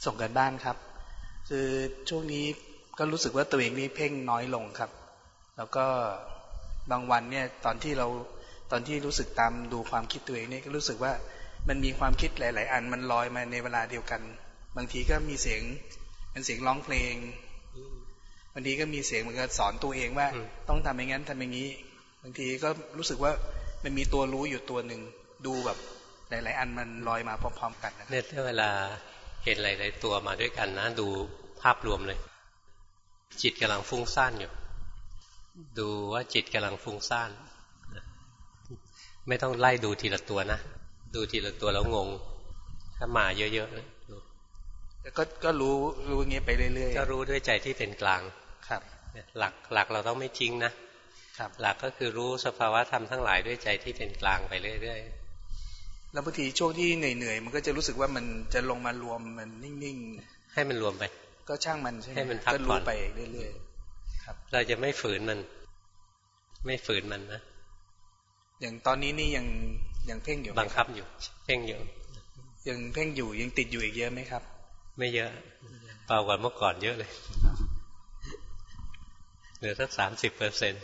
ส่งกันบ้านครับคือช่วงนี้ก็รู้สึกว่าตัวเองนี่เพ่งน้อยลงครับแล้วก็บางวันเนี่ยตอนที่รู้สึกตามดูความคิดตัวเองเนี่ยก็รู้สึกว่ามันมีความคิดหลายๆอันมันลอยมาในเวลาเดียวกันบางทีก็มีเสียงเป็นเสียงร้องเพลงบางทีก็มีเสียงเหมือนกับสอนตัวเองว่าต้องทำอย่างนั้นทำอย่างนี้บางทีก็รู้สึกว่ามันมีตัวรู้อยู่ตัวหนึ่งดูแบบหลายๆอันมันลอยมาพร้อมๆกันเนี่ยถ้าเวลาเห็นหลายๆตัวมาด้วยกันนะดูภาพรวมเลยจิตกำลังฟุ้งซ่านอยู่ดูว่าจิตกำลังฟุ้งซ่านไม่ต้องไล่ดูทีละตัวนะดูทีละตัวแล้วงงถ้ามาเยอะๆเลยก็รู้อย่างเงี้ยไปเรื่อยๆก็รู้ด้วยใจที่เป็นกลางครับหลักเราต้องไม่ทิ้งนะครับหลักก็คือรู้สภาวะธรรมทั้งหลายด้วยใจที่เป็นกลางไปเรื่อยๆแล้วบางทีช่วงที่เหนื่อยมันก็จะรู้สึกว่ามันจะลงมารวมมันนิ่งๆให้มันรวมไปก็ช่างมันใช่ไหมให้มันพักผ่อนไปเรื่อยๆครับเราจะไม่ฝืนมันนะอย่างตอนนี้นี่ยังเพ่งอยู่บังคับอยู่เพ่งอยู่ยังเพ่งอยู่ยังติดอยู่อีกเยอะไหมครับไม่เยอะเบากว่าเมื่อก่อนเยอะเลยเหลือสัก30%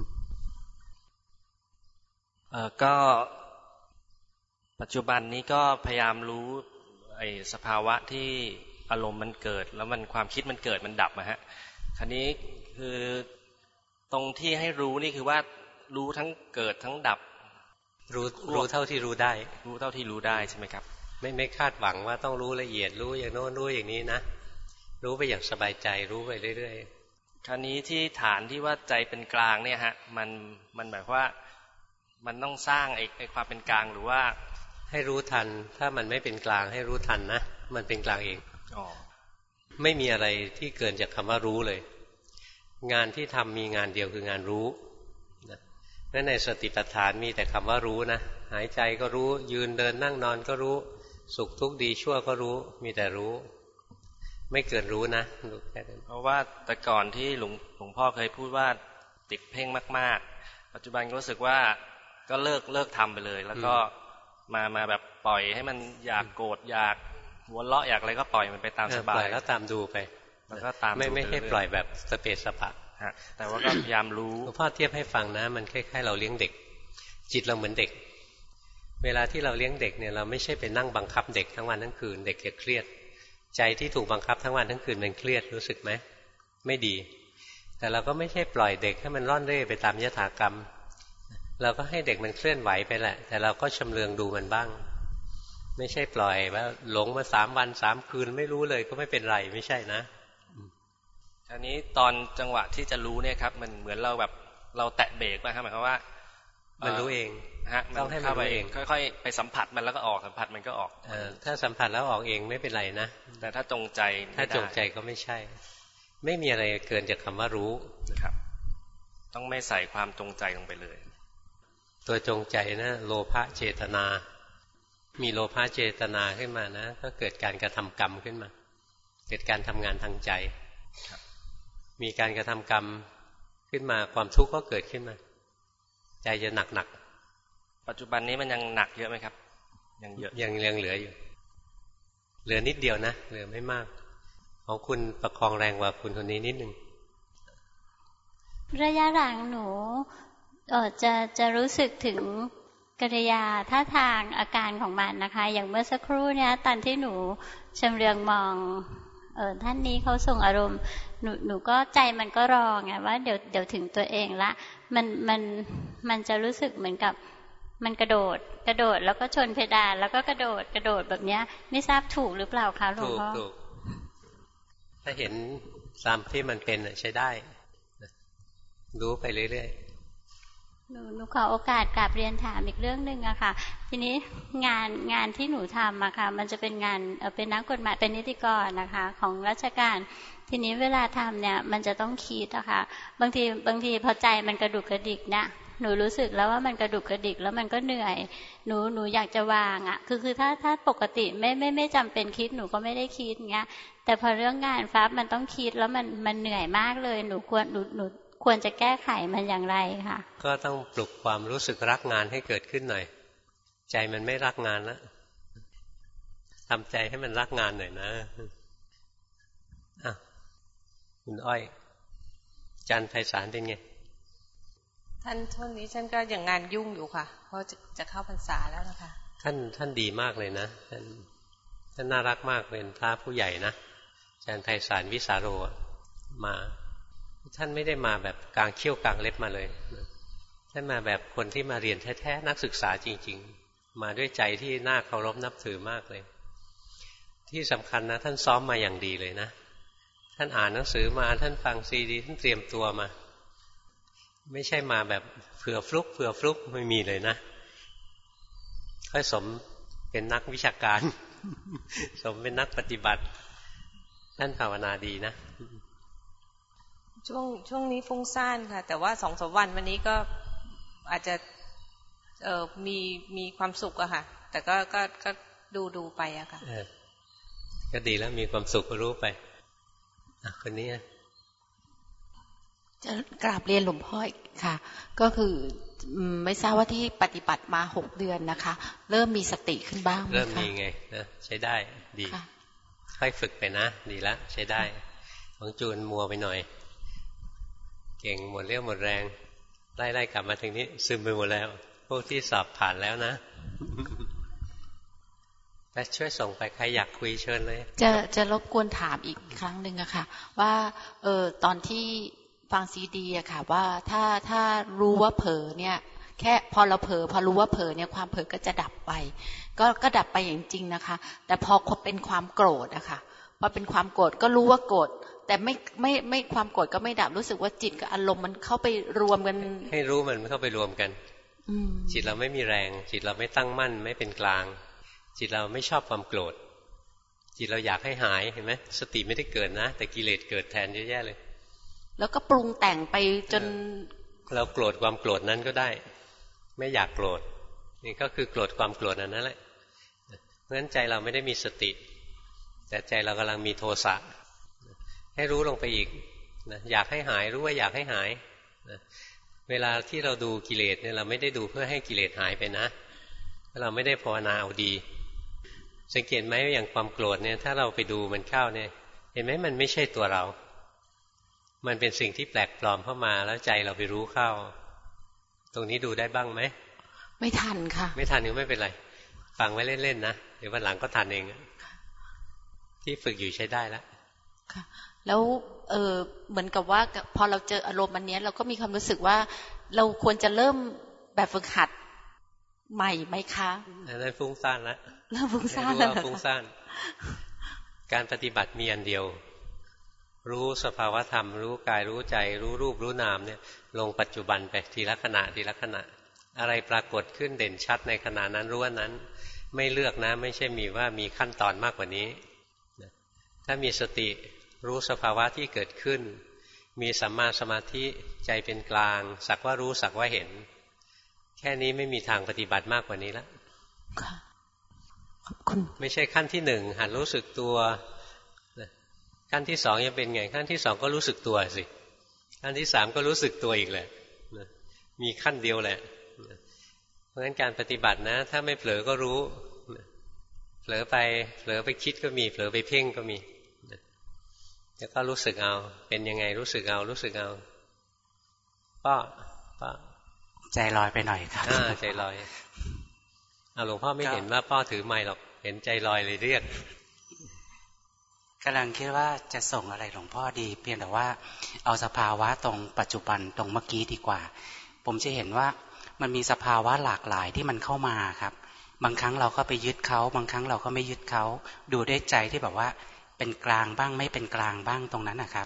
ก็ปัจจุบันนี้ก็พยายามรู้ไอ้สภาวะที่อารมณ์มันเกิดแล้วมันความคิดมันเกิดมันดับนะฮะคราวนี้คือตรงที่ให้รู้นี่คือว่ารู้ทั้งเกิดทั้งดับรู้เท่าที่รู้ได้รู้เท่าที่รู้ได้ใช่ไหมครับไม่คาดหวังว่าต้องรู้ละเอียดรู้อย่างโน้นรู้อย่างนี้นะรู้ไปอย่างสบายใจรู้ไปเรื่อยๆคราวนี้ที่ฐานที่ว่าใจเป็นกลางเนี่ยฮะมันแบบว่ามันต้องสร้างไอ้ความเป็นกลางหรือว่าให้รู้ทันถ้ามันไม่เป็นกลางให้รู้ทันนะมันเป็นกลางเองไม่มีอะไรที่เกินจากคำว่ารู้เลยงานที่ทำมีงานเดียวคืองานรู้นั่นในสติปัฏฐานมีแต่คำว่ารู้นะหายใจก็รู้ยืนเดินนั่งนอนก็รู้สุขทุกข์ดีชั่วก็รู้มีแต่รู้ไม่เกินรู้นะรู้แค่นั้นเพราะว่าแต่ก่อนที่หลวงพ่อเคยพูดว่าติดเพ่งมากๆปัจจุบันก็รู้สึกว่าก็เลิกทำไปเลยแล้วก็มาแบบปล่อยให้มันอยากโกรธอยากหัวเราะอยากอะไรก็ปล่อยมันไปตามสบายปล่อยแล้วตามดูไปแล้วก็ตามไม่ให้ปล่อยแบบสเปสปะแต่ว่าก็พยายามรู้หลวงพ่อเทียบให้ฟังนะมันคล้ายๆเราเลี้ยงเด็กจิตเราเหมือนเด็กเวลาที่เราเลี้ยงเด็กเนี่ยเราไม่ใช่ไปนั่งบังคับเด็กทั้งวันทั้งคืนเด็กจะเครียดใจที่ถูกบังคับทั้งวันทั้งคืนมันเครียดรู้สึกไหมไม่ดีแต่เราก็ไม่ใช่ปล่อยเด็กให้มันร่อนเร่ไปตามยถากรรมเราก็ให้เด็กมันเคลื่อนไหวไปแหละแต่เราก็ชำเลืองดูมันบ้างไม่ใช่ปล่อยว่าหลงมา3 วัน 3 คืนไม่รู้เลยก็ไม่เป็นไรไม่ใช่นะอันนี้ตอนจังหวะที่จะรู้เนี่ยครับมันเหมือนเราแบบเราแตะเบรกป่ะครับหมายความว่ามันรู้เองฮะต้องให้มันรู้เองค่อยๆไปสัมผัสมันแล้วก็ออกสัมผัสมันก็ออกถ้าสัมผัสแล้วออกเองไม่เป็นไรนะแต่ถ้าจงใจก็ไม่ใช่ไม่มีอะไรเกินจากคำว่ารู้นะครับต้องไม่ใส่ความจงใจลงไปเลยตัวจงใจนะโลภะเจตนามีโลภะเจตนาขึ้นมานะก็เกิดการกระทำกรรมขึ้นมาเกิดการทำงานทางใจมีการกระทำกรรมขึ้นมาความทุกข์ก็เกิดขึ้นมาใจจะหนักปัจจุบันนี้มันยังหนักเยอะไหมครับยังเยอะยังเหลืออยู่เหลือนิดเดียวนะเหลือไม่มากของคุณประคองแรงกว่าคุณคนนี้นิดนึงระยะหลังหนูจะรู้สึกถึงกิริยาท่าทางอาการของมันนะคะอย่างเมื่อสักครู่เนี่ยตอนที่หนูชำเลืองมองท่านนี้เขาส่งอารมณ์หนูก็ใจมันก็รอไงว่าเดี๋ยวถึงตัวเองละมันจะรู้สึกเหมือนกับมันกระโดดแล้วก็ชนเพดานแล้วก็กระโดดแบบเนี้ยไม่ทราบถูกหรือเปล่าคะหลวงพ่อถูกถ้าเห็นตามที่มันเป็นใช้ได้รู้ไปเรื่อยๆหนูขอโอกาสกราบเรียนถามอีกเรื่องนึงอะค่ะทีนี้งานที่หนูทำอะค่ะมันจะเป็นงานเป็นนักกฎหมายเป็นนิติกรนะคะของราชการทีนี้เวลาทำเนี่ยมันจะต้องคิดอะค่ะบางทีพอใจมันกระดุกกระดิกนะหนูรู้สึกแล้วว่ามันกระดุกกระดิกแล้วมันก็เหนื่อยหนูอยากจะวางอะคือถ้าปกติไม่จำเป็นคิดหนูก็ไม่ได้คิดเงี้ยแต่พอเรื่องงานฟ้ามันต้องคิดแล้วมันเหนื่อยมากเลยหนูควรจะแก้ไขมันอย่างไรคะก็ต้องปลุกความรู้สึกรักงานให้เกิดขึ้นหน่อยใจมันไม่รักงานแล้วทำใจให้มันรักงานหน่อยนะคุณอ้อยอาจารย์ไพศาลเป็นไงท่านช่วงนี้ท่านก็อย่างงานยุ่งอยู่ค่ะเพราะจะเข้าพรรษาแล้วนะคะท่านดีมากเลยนะท่านน่ารักมากเป็นพระผู้ใหญ่นะอาจารย์ไพศาลวิสาโรมาท่านไม่ได้มาแบบกลางเขี้ยวกลางเล็บมาเลยท่านมาแบบคนที่มาเรียนแท้ๆนักศึกษาจริงๆมาด้วยใจที่น่าเคารพนับถือมากเลยที่สำคัญนะท่านซ้อมมาอย่างดีเลยนะท่านอ่านหนังสือมาท่านฟังซีดีท่านเตรียมตัวมาไม่ใช่มาแบบเผื่อฟลุกไม่มีเลยนะค่อยสมเป็นนักวิชาการสมเป็นนักปฏิบัติท่านภาวนาดีนะช่วงนี้ฟุ้งซ่านค่ะแต่ว่า2-3 วันวันนี้ก็อาจจะมีความสุขอะค่ะแต่ก็ดูไปอะค่ะก็ดีแล้วมีความสุขก็รู้ไปคนนี้จะกราบเรียนหลวงพ่อค่ะก็คือไม่ทราบว่าที่ปฏิบัติมา6 เดือนนะคะเริ่มมีสติขึ้นบ้างไหมคะเริ่มมีไงนะใช้ได้ดีค่อยฝึกไปนะดีแล้วใช้ได้ของจูนมัวไปหน่อยเก่งหมดเรี่ยวหมดแรงไล่กลับมาถึงนี้ซึมไปหมดแล้วพวกที่สอบผ่านแล้วนะไปช่วยส่งไปใครอยากคุยเชิญเลยจะรบกวนถามอีกครั้งหนึ่งอะค่ะว่าตอนที่ฟังซีดีอะค่ะว่าถ้ารู้ว่าเผลอเนี่ยแค่พอเราเผลอพอรู้ว่าเผลอเนี่ยความเผลอก็จะดับไปก็ดับไปอย่างจริงนะคะแต่พอเป็นความโกรธอะค่ะพอเป็นความโกรธก็รู้ว่าโกรธแต่ไม่ความโกรธก็ไม่ดับรู้สึกว่าจิตกับอารมณ์มันเข้าไปรวมกันให้รู้มันเข้าไปรวมกันจิตเราไม่มีแรงจิตเราไม่ตั้งมั่นไม่เป็นกลางจิตเราไม่ชอบความโกรธจิตเราอยากให้หายเห็นไหมสติไม่ได้เกิดนะแต่กิเลสเกิดแทนเยอะแยะเลยแล้วก็ปรุงแต่งไปจนเราโกรธความโกรธนั้นก็ได้ไม่อยากโกรธนี่ก็คือโกรธความโกรธนั่นแหละเพราะฉะนั้นใจเราไม่ได้มีสติแต่ใจเรากำลังมีโทสะให้รู้ลงไปอีกนะอยากให้หายรู้ว่าอยากให้หายนะเวลาที่เราดูกิเลสเนี่ยเราไม่ได้ดูเพื่อให้กิเลสหายไปนะเราไม่ได้ภาวนาเอาดีสังเกตไหมอย่างความโกรธเนี่ยถ้าเราไปดูมันเข้าเนี่ยเห็นไหมมันไม่ใช่ตัวเรามันเป็นสิ่งที่แปลกปลอมเข้ามาแล้วใจเราไปรู้เข้าตรงนี้ดูได้บ้างไหมไม่ทันค่ะไม่ทันก็ไม่เป็นไรฟังไว้เล่นๆนะเดี๋ยววันหลังก็ทันเองที่ฝึกอยู่ใช้ได้แล้วค่ะแล้วเหมือนกับว่าพอเราเจออารมณ์อันนี้เราก็มีความรู้สึกว่าเราควรจะเริ่มแบบฝึกหัดใหม่ไหมคะนั่นฟุ้งซ่านแล้วเริ่มฟุ้งซ่านแล้วฟุ้งซ่านการปฏิบัติมีอันเดียวรู้สภาวธรรมรู้กายรู้ใจรู้รูปรู้นามเนี่ยลงปัจจุบันไปทีละขณะทีละขณะอะไรปรากฏขึ้นเด่นชัดในขณะนั้นรู้ว่านั้นไม่เลือกนะไม่ใช่มีว่ามีขั้นตอนมากกว่านี้ถ้ามีสติรู้สภาวะที่เกิดขึ้นมีสัมมาสมาธิใจเป็นกลางสักว่ารู้สักว่าเห็นแค่นี้ไม่มีทางปฏิบัติมากกว่านี้แล้วไม่ใช่ขั้นที่1หัดรู้สึกตัวขั้นที่2ยังเป็นไงขั้นที่2ก็รู้สึกตัวสิขั้นที่3ก็รู้สึกตัวอีกแหละมีขั้นเดียวแหละเพราะฉะนั้นการปฏิบัตินะถ้าไม่เผลอก็รู้เผลอไปคิดก็มีเผลอไปเพ่งก็มีแล้วก็รู้สึกเอาเป็นยังไงรู้สึกเอาป้อใจลอยไปหน่อยครับใจลอยหลวงพ่อไม่เห็นว่าป้อถือไมค์หรอกเห็นใจลอยเลยเรียกกำลังคิดว่าจะส่งอะไรหลวงพ่อดีเพียงแต่ว่าเอาสภาวะตรงปัจจุบันตรงเมื่อกี้ดีกว่าผมจะเห็นว่ามันมีสภาวะหลากหลายที่มันเข้ามาครับบางครั้งเราก็ไปยึดเขาบางครั้งเราก็ไม่ยึดเขาดูด้วยใจที่แบบว่าเป็นกลางบ้างไม่เป็นกลางบ้างตรงนั้นนะครับ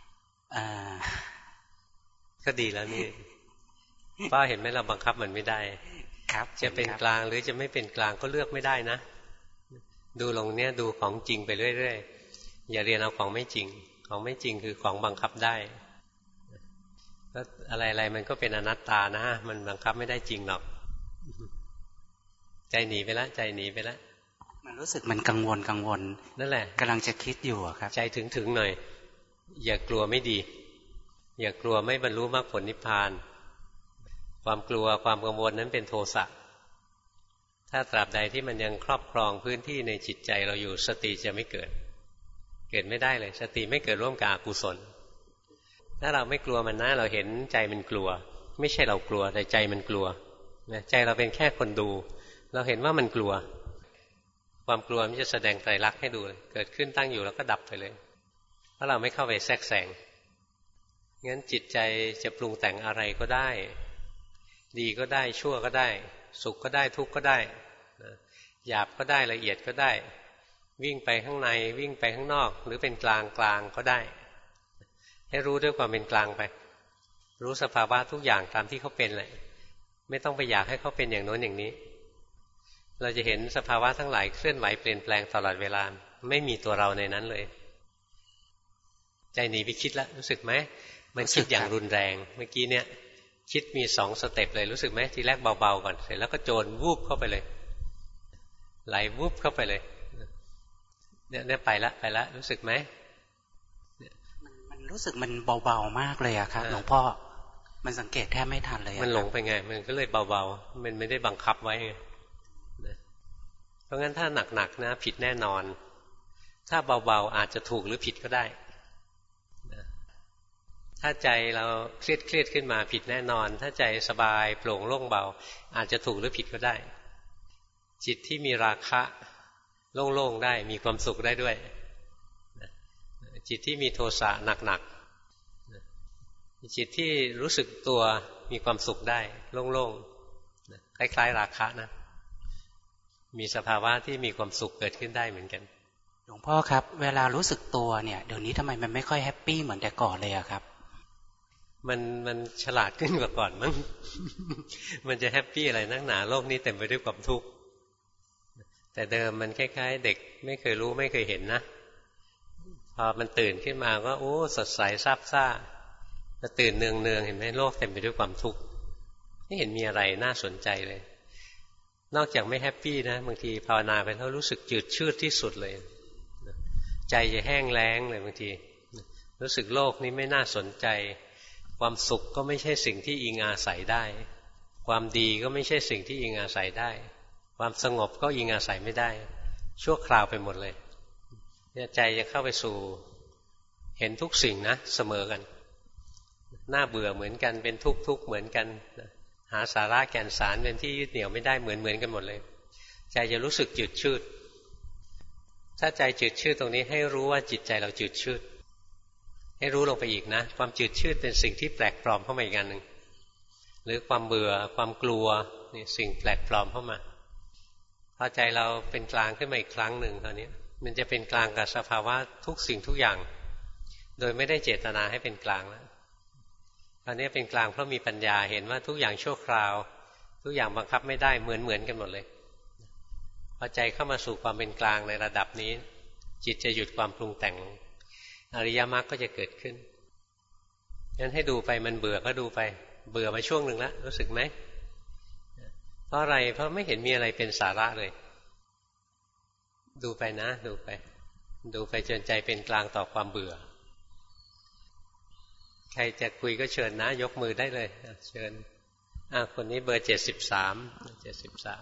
ก็ดีแล้วนี่ป้าเห็นไหมเราบังคับมันไม่ได้ครับจะเป็นกลางหรือจะไม่เป็นกลางก็เลือกไม่ได้นะดูลงเนี้ยดูของจริงไปเรื่อยๆอย่าเรียนเอาของไม่จริงของไม่จริงคือของบังคับได้ก็อะไรๆมันก็เป็นอนัตตานะมันบังคับไม่ได้จริงหรอกใจหนีไปแล้วมันรู้สึกมันกังวลนั่นแหละกำลังจะคิดอยู่ครับใจถึงหน่อยอย่ากลัวไม่ดีอย่ากลัวไม่บรรลุมรรคผลนิพพานความกลัวความกังวลนั้นเป็นโทสะถ้าตราบใดที่มันยังครอบครองพื้นที่ในจิตใจเราอยู่สติจะไม่เกิดไม่ได้เลยสติไม่เกิดร่วมกับอกุศลถ้าเราไม่กลัวมันนะเราเห็นใจมันกลัวไม่ใช่เรากลัวแต่ใจมันกลัวนะใจเราเป็นแค่คนดูเราเห็นว่ามันกลัวความกลัวมันจะแสดงไตรลักษณ์ให้ดูเกิดขึ้นตั้งอยู่แล้วก็ดับไปเลยเพราะเราไม่เข้าไปแทรกแซงงั้นจิตใจจะปรุงแต่งอะไรก็ได้ดีก็ได้ชั่วก็ได้สุขก็ได้ทุกข์ก็ได้หยาบก็ได้ละเอียดก็ได้วิ่งไปข้างในวิ่งไปข้างนอกหรือเป็นกลางกลางก็ได้ให้รู้ด้วยความเป็นกลางไปรู้สภาวะทุกอย่างตามที่เขาเป็นเลยไม่ต้องไปอยากให้เขาเป็นอย่างโน้นอย่างนี้เราจะเห็นสภาวะทั้งหลายเคลื่อนไหวเปลี่ยนแปลงตลอดเวลาไม่มีตัวเราในนั้นเลยใจหนีไปคิดแล้วรู้สึกไหมมันคิดอย่างรุนแรงเมื่อกี้เนี่ยคิดมี2 สเต็ปเลยรู้สึกไหมทีแรกเบาๆก่อนเสร็จแล้วก็โจรวูบเข้าไปเลยไหลวูบเข้าไปเลยเนี่ยไปละรู้สึกไหมมันรู้สึกมันเบาๆมากเลยอะครับหลวงพ่อมันสังเกตแทบไม่ทันเลยมันหลงไปไงมันก็เลยเบาๆมันไม่ได้บังคับไว้ไงเพราะงั้นถ้าหนักๆนะผิดแน่นอนถ้าเบาๆอาจจะถูกหรือผิดก็ได้ถ้าใจเราเครียดขึ้นมาผิดแน่นอนถ้าใจสบายโปร่งโล่งเบาอาจจะถูกหรือผิดก็ได้จิตที่มีราคะโล่งๆได้มีความสุขได้ด้วยจิตที่มีโทสะหนักๆจิตที่รู้สึกตัวมีความสุขได้โล่งๆคล้ายๆราคะนะมีสภาวะที่มีความสุขเกิดขึ้นได้เหมือนกันหลวงพ่อครับเวลารู้สึกตัวเนี่ยเดี๋ยวนี้ทำไมมันไม่ค่อยแฮปปี้เหมือนแต่ก่อนเลยอะครับมันฉลาดขึ้นกว่าก่อนมั้ง มันจะแฮปปี้อะไรนักหนาโลกนี้เต็มไปด้วยความทุกข์แต่เดิมมันคล้ายๆเด็กไม่เคยรู้ไม่เคยเห็นนะพอมันตื่นขึ้นมาก็โอ้สดใสซาบซ่ามาตื่นเนืองๆเห็นไหมโลกเต็มไปด้วยความทุกข์ไม่เห็นมีอะไรน่าสนใจเลยนอกจากไม่แฮปปี้นะบางทีภาวนาไปแล้วรู้สึกจืดชืดที่สุดเลยใจจะแห้งแล้งเลยบางทีรู้สึกโลกนี้ไม่น่าสนใจความสุขก็ไม่ใช่สิ่งที่อิงอาศัยได้ความดีก็ไม่ใช่สิ่งที่อิงอาศัยได้ความสงบก็อิงอาศัยไม่ได้ชั่วคราวไปหมดเลยเนี่ยใจจะเข้าไปสู่เห็นทุกสิ่งนะเสมอกันน่าเบื่อเหมือนกันเป็นทุกข์เหมือนกันหาสาระแก่นสารเป็นที่ยึดเหนี่ยวไม่ได้เหมือนกันหมดเลยใจจะรู้สึกจืดชืดถ้าใจจืดชืดตรงนี้ให้รู้ว่าจิตใจเราจืดชืดให้รู้ลงไปอีกนะความจืดชืดเป็นสิ่งที่แปลกปลอมเข้ามาอีกอันหนึ่งหรือความเบื่อความกลัวนี่สิ่งแปลกปลอมเข้ามาพอใจเราเป็นกลางขึ้นมาอีกครั้งหนึ่งคราวนี้มันจะเป็นกลางกับสภาวะทุกสิ่งทุกอย่างโดยไม่ได้เจตนาให้เป็นกลางแล้วคราวนี้เป็นกลางเพราะมีปัญญาเห็นว่าทุกอย่างชั่วคราวทุกอย่างบังคับไม่ได้เหมือนกันหมดเลยพอใจเข้ามาสู่ความเป็นกลางในระดับนี้จิตจะหยุดความปรุงแต่งอริยมรรคก็จะเกิดขึ้นงั้นให้ดูไปมันเบื่อก็ดูไปเบื่อมาช่วงหนึ่งแล้วรู้สึกไหมเพราะอะไรเพราะไม่เห็นมีอะไรเป็นสาระเลยดูไปนะดูไปจนใจเป็นกลางต่อความเบื่อใครจะคุยก็เชิญนะยกมือได้เลยเชิญคนนี้เบอร์73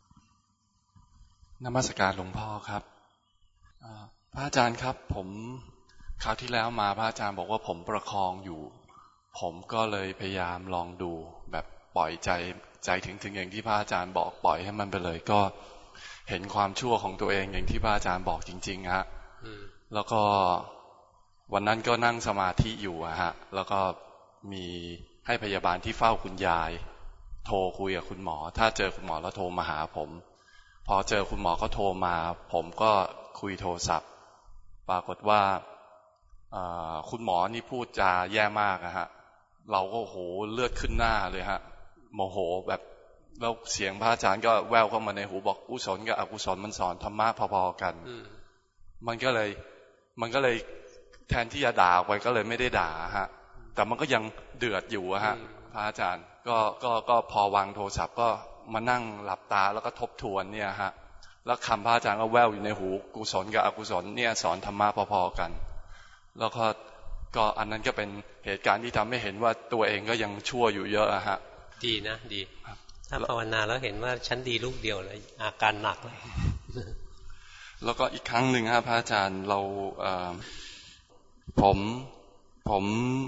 นมัสการหลวงพ่อครับพระอาจารย์ครับผมคราวที่แล้วมาพระอาจารย์บอกว่าผมประคองอยู่ผมก็เลยพยายามลองดูแบบปล่อยใจถึงอย่างที่พระอาจารย์บอกปล่อยให้มันไปเลยก็เห็นความชั่วของตัวเองอย่างที่พระอาจารย์บอกจริงๆฮะแล้วก็วันนั้นก็นั่งสมาธิอยู่ฮะแล้วก็มีให้พยาบาลที่เฝ้าคุณยายโทรคุยกับคุณหมอถ้าเจอคุณหมอแล้วโทรมาหาผมพอเจอคุณหมอก็โทรมาผมก็คุยโทรศัพท์ปรากฏว่าคุณหมอนี่พูดจาแย่มากฮะเราก็โหเลือดขึ้นหน้าเลยฮะโมโหแบบแล้วเสียงพระอาจารย์ก็แววเข้ามาในหูบอกกุศลกับอกุศลมันสอนธรรมะพอๆกันมันก็เลยแทนที่จะด่าไปก็เลยไม่ได้ด่าฮะแต่มันก็ยังเดือดอยู่ฮะพระอาจารย์ก็พอวางโทรศัพท์ก็มานั่งหลับตาแล้วก็ทบทวนเนี่ยฮะแล้วคำพระอาจารย์ก็แววอยู่ในหูกุศลกับอกุศลเนี่ยสอนธรรมะพอๆกันแล้วก็อันนั้นก็เป็นเหตุการณ์ที่ทำให้เห็นว่าตัวเองก็ยังชั่วอยู่เยอะฮะดีนะดีถ้าภาวนาแล้วเห็นว่าฉันดีลูกเดียวเลยอาการหนักเลยแล้วก็อีกครั้งหนึ่งฮะพระอาจารย์เราผม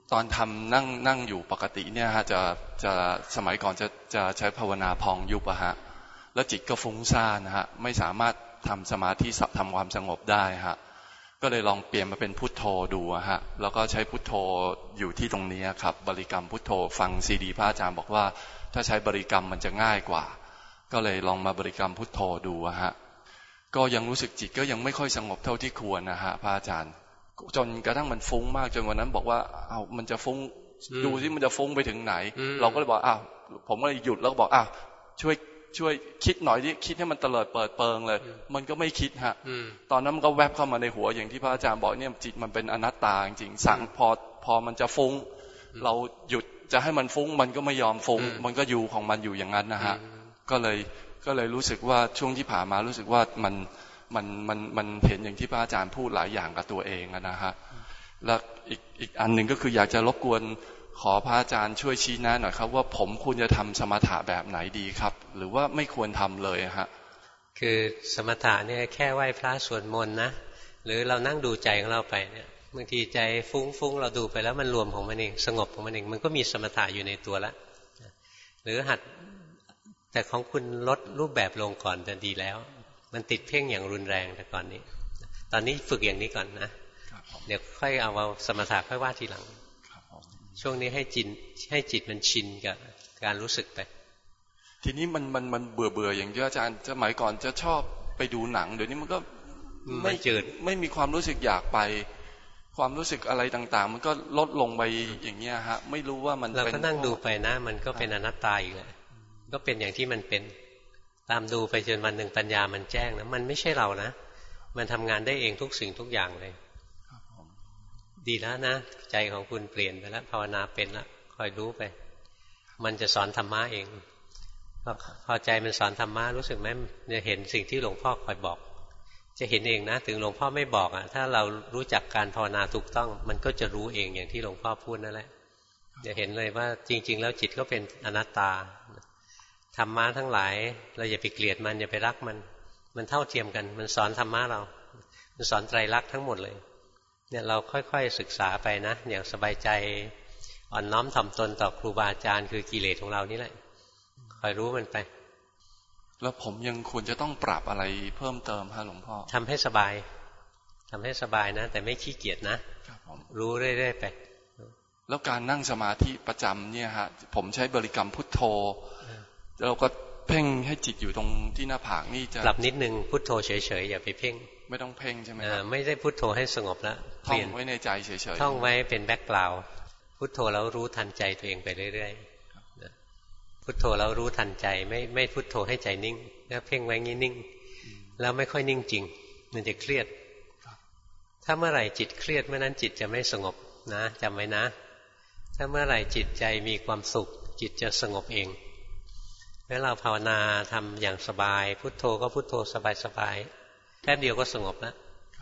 ตอนทำนั่งอยู่ปกติเนี่ยฮะจะสมัยก่อนจะใช้ภาวนาพองยุบอะฮะแล้วจิตก็ฟุ้งซ่านนะฮะไม่สามารถทำสมาธิทำความสงบได้ฮะก็เลยลองเปลี่ยนมาเป็นพุทโธดูฮะแล้วก็ใช้พุทโธอยู่ที่ตรงนี้ครับบริกรรมพุทโธฟังซีดีพระอาจารย์บอกว่าถ้าใช้บริกรรมมันจะง่ายกว่าก็เลยลองมาบริกรรมพุทโธดูฮะก็ยังรู้สึกจิตก็ยังไม่ค่อยสงบเท่าที่ควรนะฮะพระอาจารย์จนกระทั่งมันฟุ้งมากจนวันนั้นบอกว่าเอามันจะฟุ้งดูที่มันจะฟุ้งไปถึงไหนเราก็เลยบอกอ้าวผมก็เลยหยุดแล้วก็บอกอ้าวช่วยคิดหน่อยดิคิดให้มันเตลิดเปิดเปิงเลยมันก็ไม่คิดฮะตอนนั้นมันก็แวบเข้ามาในหัวอย่างที่พระอาจารย์บอกเนี่ยจิตมันเป็นอนัตตาจริงๆสั่งพอมันจะฟุ้งเราหยุดจะให้มันฟุ้งมันก็ไม่ยอมฟุ้งมันก็อยู่ของมันอยู่อย่างนั้นนะฮะก็เลยรู้สึกว่าช่วงที่ผ่านมารู้สึกว่ามันเห็นอย่างที่พระอาจารย์พูดหลายอย่างกับตัวเองนะฮะแล้วอีกอันหนึ่งก็คืออยากจะรบกวนขอพระอาจารย์ช่วยชี้แนะหน่อยครับว่าผมควรจะทำสมถะแบบไหนดีครับหรือว่าไม่ควรทำเลยฮะคือสมถะเนี่ยแค่ไหว้พระสวดมนต์นะหรือเรานั่งดูใจของเราไปเนี่ยบางทีใจฟุ้งเราดูไปแล้วมันรวมของมันเองสงบของมันเองมันก็มีสมถะอยู่ในตัวแล้วหรือหัดแต่ของคุณลดรูปแบบลงก่อนจะดีแล้วมันติดเพ่งอย่างรุนแรงแต่ก่อนนี้ตอนนี้ฝึกอย่างนี้ก่อนนะเดี๋ยวค่อยเอาสมถะค่อยว่าทีหลังช่วงนี้ให้จิตมันชินกับการรู้สึกไปทีนี้มันเบื่ออย่างที่อาจารย์สมัยก่อนจะชอบไปดูหนังเดี๋ยวนี้มันก็ไม่จืดไม่มีความรู้สึกอยากไปความรู้สึกอะไรต่างๆมันก็ลดลงไปอย่างเงี้ยฮะไม่รู้ว่ามันเราก็นั่งดูไปนะมันก็เป็นอนัตตาอีกแหละก็เป็นอย่างที่มันเป็นตามดูไปจนวันหนึ่งปัญญามันแจ้งนะมันไม่ใช่เรานะมันทำงานได้เองทุกสิ่งทุกอย่างเลยดีแล้วนะใจของคุณเปลี่ยนไปแล้วภาวนาเป็นแล้วคอยรู้ไปมันจะสอนธรรมะเองพอใจมันสอนธรรมะรู้สึกไหมจะเห็นสิ่งที่หลวงพ่อคอยบอกจะเห็นเองนะถึงหลวงพ่อไม่บอกอ่ะถ้าเรารู้จักการภาวนาถูกต้องมันก็จะรู้เองอย่างที่หลวงพ่อพูดนั่นแหละจะเห็นเลยว่าจริงๆแล้วจิตก็เป็นอนัตตาธรรมะทั้งหลายเราอย่าไปเกลียดมันอย่าไปรักมันเท่าเทียมกันมันสอนธรรมะเรามันสอนไตรลักษณ์ทั้งหมดเลยเนี่ยเราค่อยๆศึกษาไปนะอย่างสบายใจอ่อนน้อมถ่อมตนต่อครูบาอาจารย์คือกิเลสของเรานี่แหละคอยรู้มันไปแล้วผมยังควรจะต้องปรับอะไรเพิ่มเติมฮะหลวงพ่อทำให้สบายนะแต่ไม่ขี้เกียจนะรู้เรื่อยๆไปแล้วการนั่งสมาธิประจำเนี่ยฮะผมใช้บริกรรมพุทโธแล้วก็เพ่งให้จิตอยู่ตรงที่หน้าผากนี่จะปรับนิดนึงพุทโธเฉยๆอย่าไปเพ่งไม่ต้องเพ่งใช่ไหมครับไม่ได้พุทโธให้สงบแล้วท่องไว้ในใจเฉยๆท่องไว้เป็นแบ็คกราวด์พุทโธแล้วรู้ทันใจตัวเองไปเรื่อยๆพุทโธแล้วรู้ทันใจไม่พุทโธให้ใจนิ่งแล้วเพ่งไว้งี้นิ่งแล้วไม่ค่อยนิ่งจริงมันจะเครียดถ้าเมื่อไหร่จิตเครียดเมื่อนั้นจิตจะไม่สงบนะจำไว้นะถ้าเมื่อไหร่จิตใจมีความสุขจิตจะสงบเองแล้วเราภาวนาทำอย่างสบายพุทโธก็พุทโธสบายๆแค่เดียวก็สงบแล้ว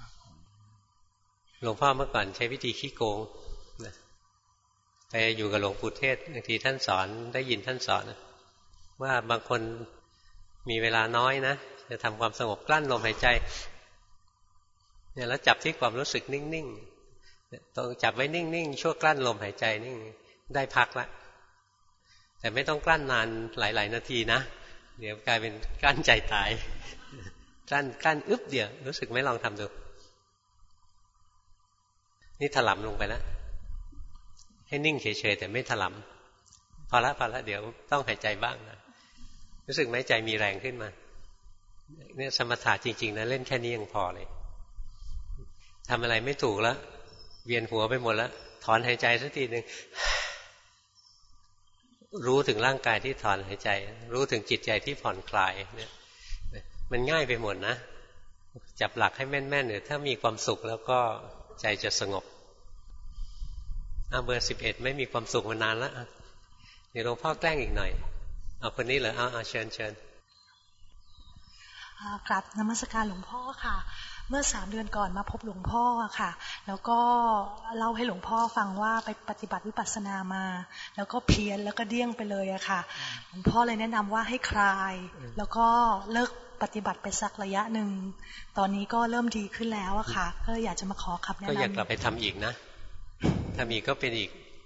หลวงพ่อเมื่อก่อนใช้วิธีขี้โกงไปอยู่กับหลวงปู่เทศบางทีท่านสอนได้ยินท่านสอนว่าบางคนมีเวลาน้อยนะจะทำความสงบกลั้นลมหายใจเนี่ยแล้วจับที่ความรู้สึกนิ่งๆต้องจับไว้นิ่งๆชั่วกลั้นลมหายใจนิ่งได้พักละแต่ไม่ต้องกลั้นนานหลายๆนาทีนะเดี๋ยวกลายเป็นกลั้นใจตายกลั้นอึ๊บเดียวรู้สึกไหมลองทำดูนี่ถลำลงไปแล้วให้นิ่งเฉยๆแต่ไม่ถลำพอละเดี๋ยวต้องหายใจบ้างนะรู้สึกไหมใจมีแรงขึ้นมาเนี่ยสมถะจริงๆนะเล่นแค่นี้ยังพอเลยทำอะไรไม่ถูกแล้วเวียนหัวไปหมดแล้วถอนหายใจสักทีนึงรู้ถึงร่างกายที่ถอนหายใจรู้ถึงจิตใจที่ผ่อนคลายเนี่ยมันง่ายไปหมดนะจับหลักให้แม่นๆเนี่ยถ้ามีความสุขแล้วก็ใจจะสงบเบอร์11ไม่มีความสุขมานานแล้วเดี๋ยวหลวงพ่อแกล้งอีกหน่อยเอาคนนี้เหรอเอาเชิญกราบนมัสการหลวงพ่อค่ะเมื่อ3 เดือนก่อนมาพบหลวงพ่อค่ะแล้วก็เล่าให้หลวงพ่อฟังว่าไปปฏิบัติวิปัสสนามาแล้วก็เพี้ยนแล้วก็เดี้ยงไปเลยอะค่ะหลวงพ่อเลยแนะนำว่าให้คลายแล้วก็เลิกปฏิบัติไปสักระยะหนึ่งตอนนี้ก็เริ่มดีขึ้นแล้วอะค่ะก็อยากจะมาขอคำแนะนำก็อยากกลับไปทำอีกนะถ้ามีก็เป็นอีก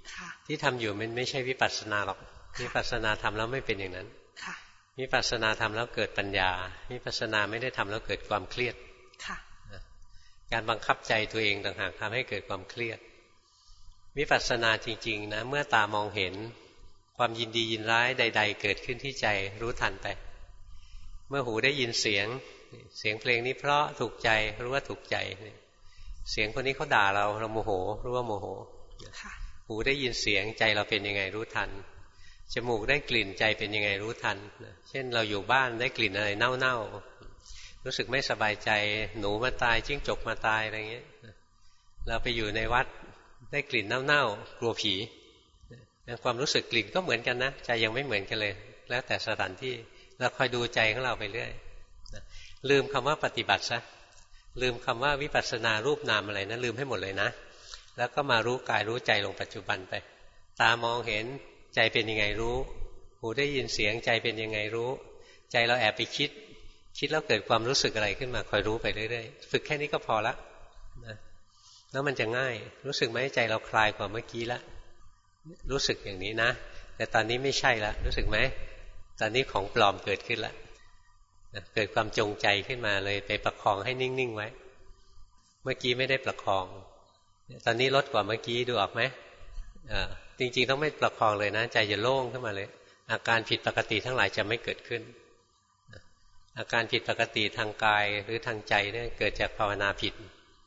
ที่ทำอยู่มันไม่ใช่วิปัสสนาหรอกวิปัสสนาทำแล้วไม่เป็นอย่างนั้นวิปัสสนาทำแล้วเกิดปัญญาวิปัสสนาไม่ได้ทำแล้วเกิดความเครียดการบังคับใจตัวเองต่างหากทำให้เกิดความเครียดวิปัสสนาจริงๆนะเมื่อตามองเห็นความยินดียินร้ายใดๆเกิดขึ้นที่ใจรู้ทันไปเมื่อหูได้ยินเสียงเพลงนี้เพราะถูกใจรู้ว่าถูกใจเสียงคนนี้เขาด่าเราโมโหรู้ว่าโมโหหูได้ยินเสียงใจเราเป็นยังไงรู้ทันจมูกได้กลิ่นใจเป็นยังไงรู้ทันเช่นเราอยู่บ้านได้กลิ่นอะไรเน่าๆรู้สึกไม่สบายใจหนูมาตายจิ้งจกมาตายอะไรเงี้ยเราไปอยู่ในวัดได้กลิ่นเน่าๆกลัวผีความรู้สึกกลิ่นก็เหมือนกันนะใจยังไม่เหมือนกันเลยแล้วแต่สถานที่เราคอยดูใจของเราไปเรื่อยลืมคำว่าปฏิบัติซะลืมคำว่าวิปัสสนารูปนามอะไรนะลืมให้หมดเลยนะแล้วก็มารู้กายรู้ใจลงปัจจุบันไปตามองเห็นใจเป็นยังไงรู้หูได้ยินเสียงใจเป็นยังไงรู้ใจเราแอบไปคิดแล้วเกิดความรู้สึกอะไรขึ้นมาคอยรู้ไปเรื่อยๆฝึกแค่นี้ก็พอละนะแล้วมันจะง่ายรู้สึกไหมใจเราคลายกว่าเมื่อกี้ละรู้สึกอย่างนี้นะแต่ตอนนี้ไม่ใช่ละรู้สึกไหมตอนนี้ของปลอมเกิดขึ้นละเกิดความจงใจขึ้นมาเลยไปประคองให้นิ่งๆไว้เมื่อกี้ไม่ได้ประคองตอนนี้ลดกว่าเมื่อกี้ดูออกไหมจริงๆต้องไม่ประคองเลยนะใจจะโล่งขึ้นมาเลยอาการผิดปกติทั้งหลายจะไม่เกิดขึ้นอาการผิดปกติทางกายหรือทางใจเนี่ยเกิดจากภาวนาผิด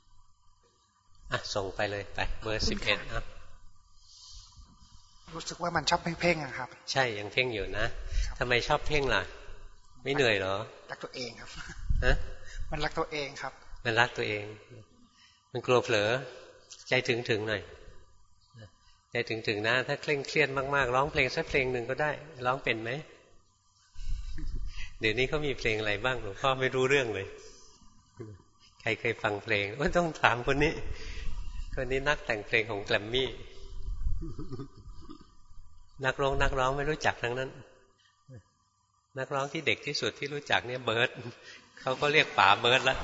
ส่งไปเลยไปเบอร์11 รู้สึกว่ามันชอบเพ่งๆครับใช่ยังเพ่งอยู่นะทำไมชอบเพ่งล่ะไม่เหนื่อยเหรอรักตัวเองครับมันรักตัวเองครับมันรักตัวเองมันกลัวเผลอใจถึงหน่อยใจถึงนะถ้าเคร่งเครียดมากๆร้องเพลงสักเพลงหนึ่งก็ได้ร้องเป็นไหมเดี๋ยวนี้เขามีเพลงอะไรบ้างหลวงพ่อไม่รู้เรื่องเลยใครเคยฟังเพลงว่าต้องถามคนนี้นักแต่งเพลงของแกรมมี่นักร้องไม่รู้จักทั้งนั้นนักร้องที่เด็กที่สุดที่รู้จักเนี่ยเบิร์ดเขาก็เรียกป๋าเบิร์ดแล้ว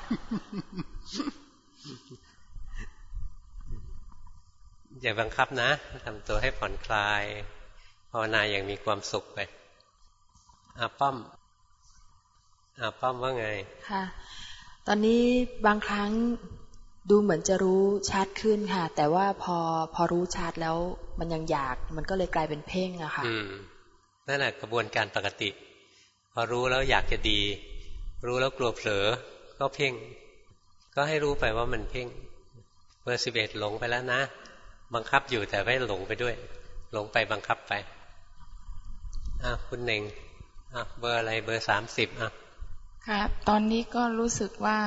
อย่าบังคับนะทำตัวให้ผ่อนคลายภาวนาอย่างมีความสุขไปป้อมว่าไงค่ะตอนนี้บางครั้งดูเหมือนจะรู้ชัดขึ้นค่ะแต่ว่าพอรู้ชัดแล้วมันยังอยากมันก็เลยกลายเป็นเพ่งอะค่ะนั่นแหละกระบวนการปกติพอรู้แล้วอยากจะดีรู้แล้วกลัวเผลอก็เพ่งก็ให้รู้ไปว่ามันเพ่งเบอร์11หลงไปแล้วนะบังคับอยู่แต่ไม่หลงไปด้วยหลงไปบังคับไปคุณเน่งเบอร์อะไรเบอร์30 ครับตอนนี้ก็รู้สึกว่า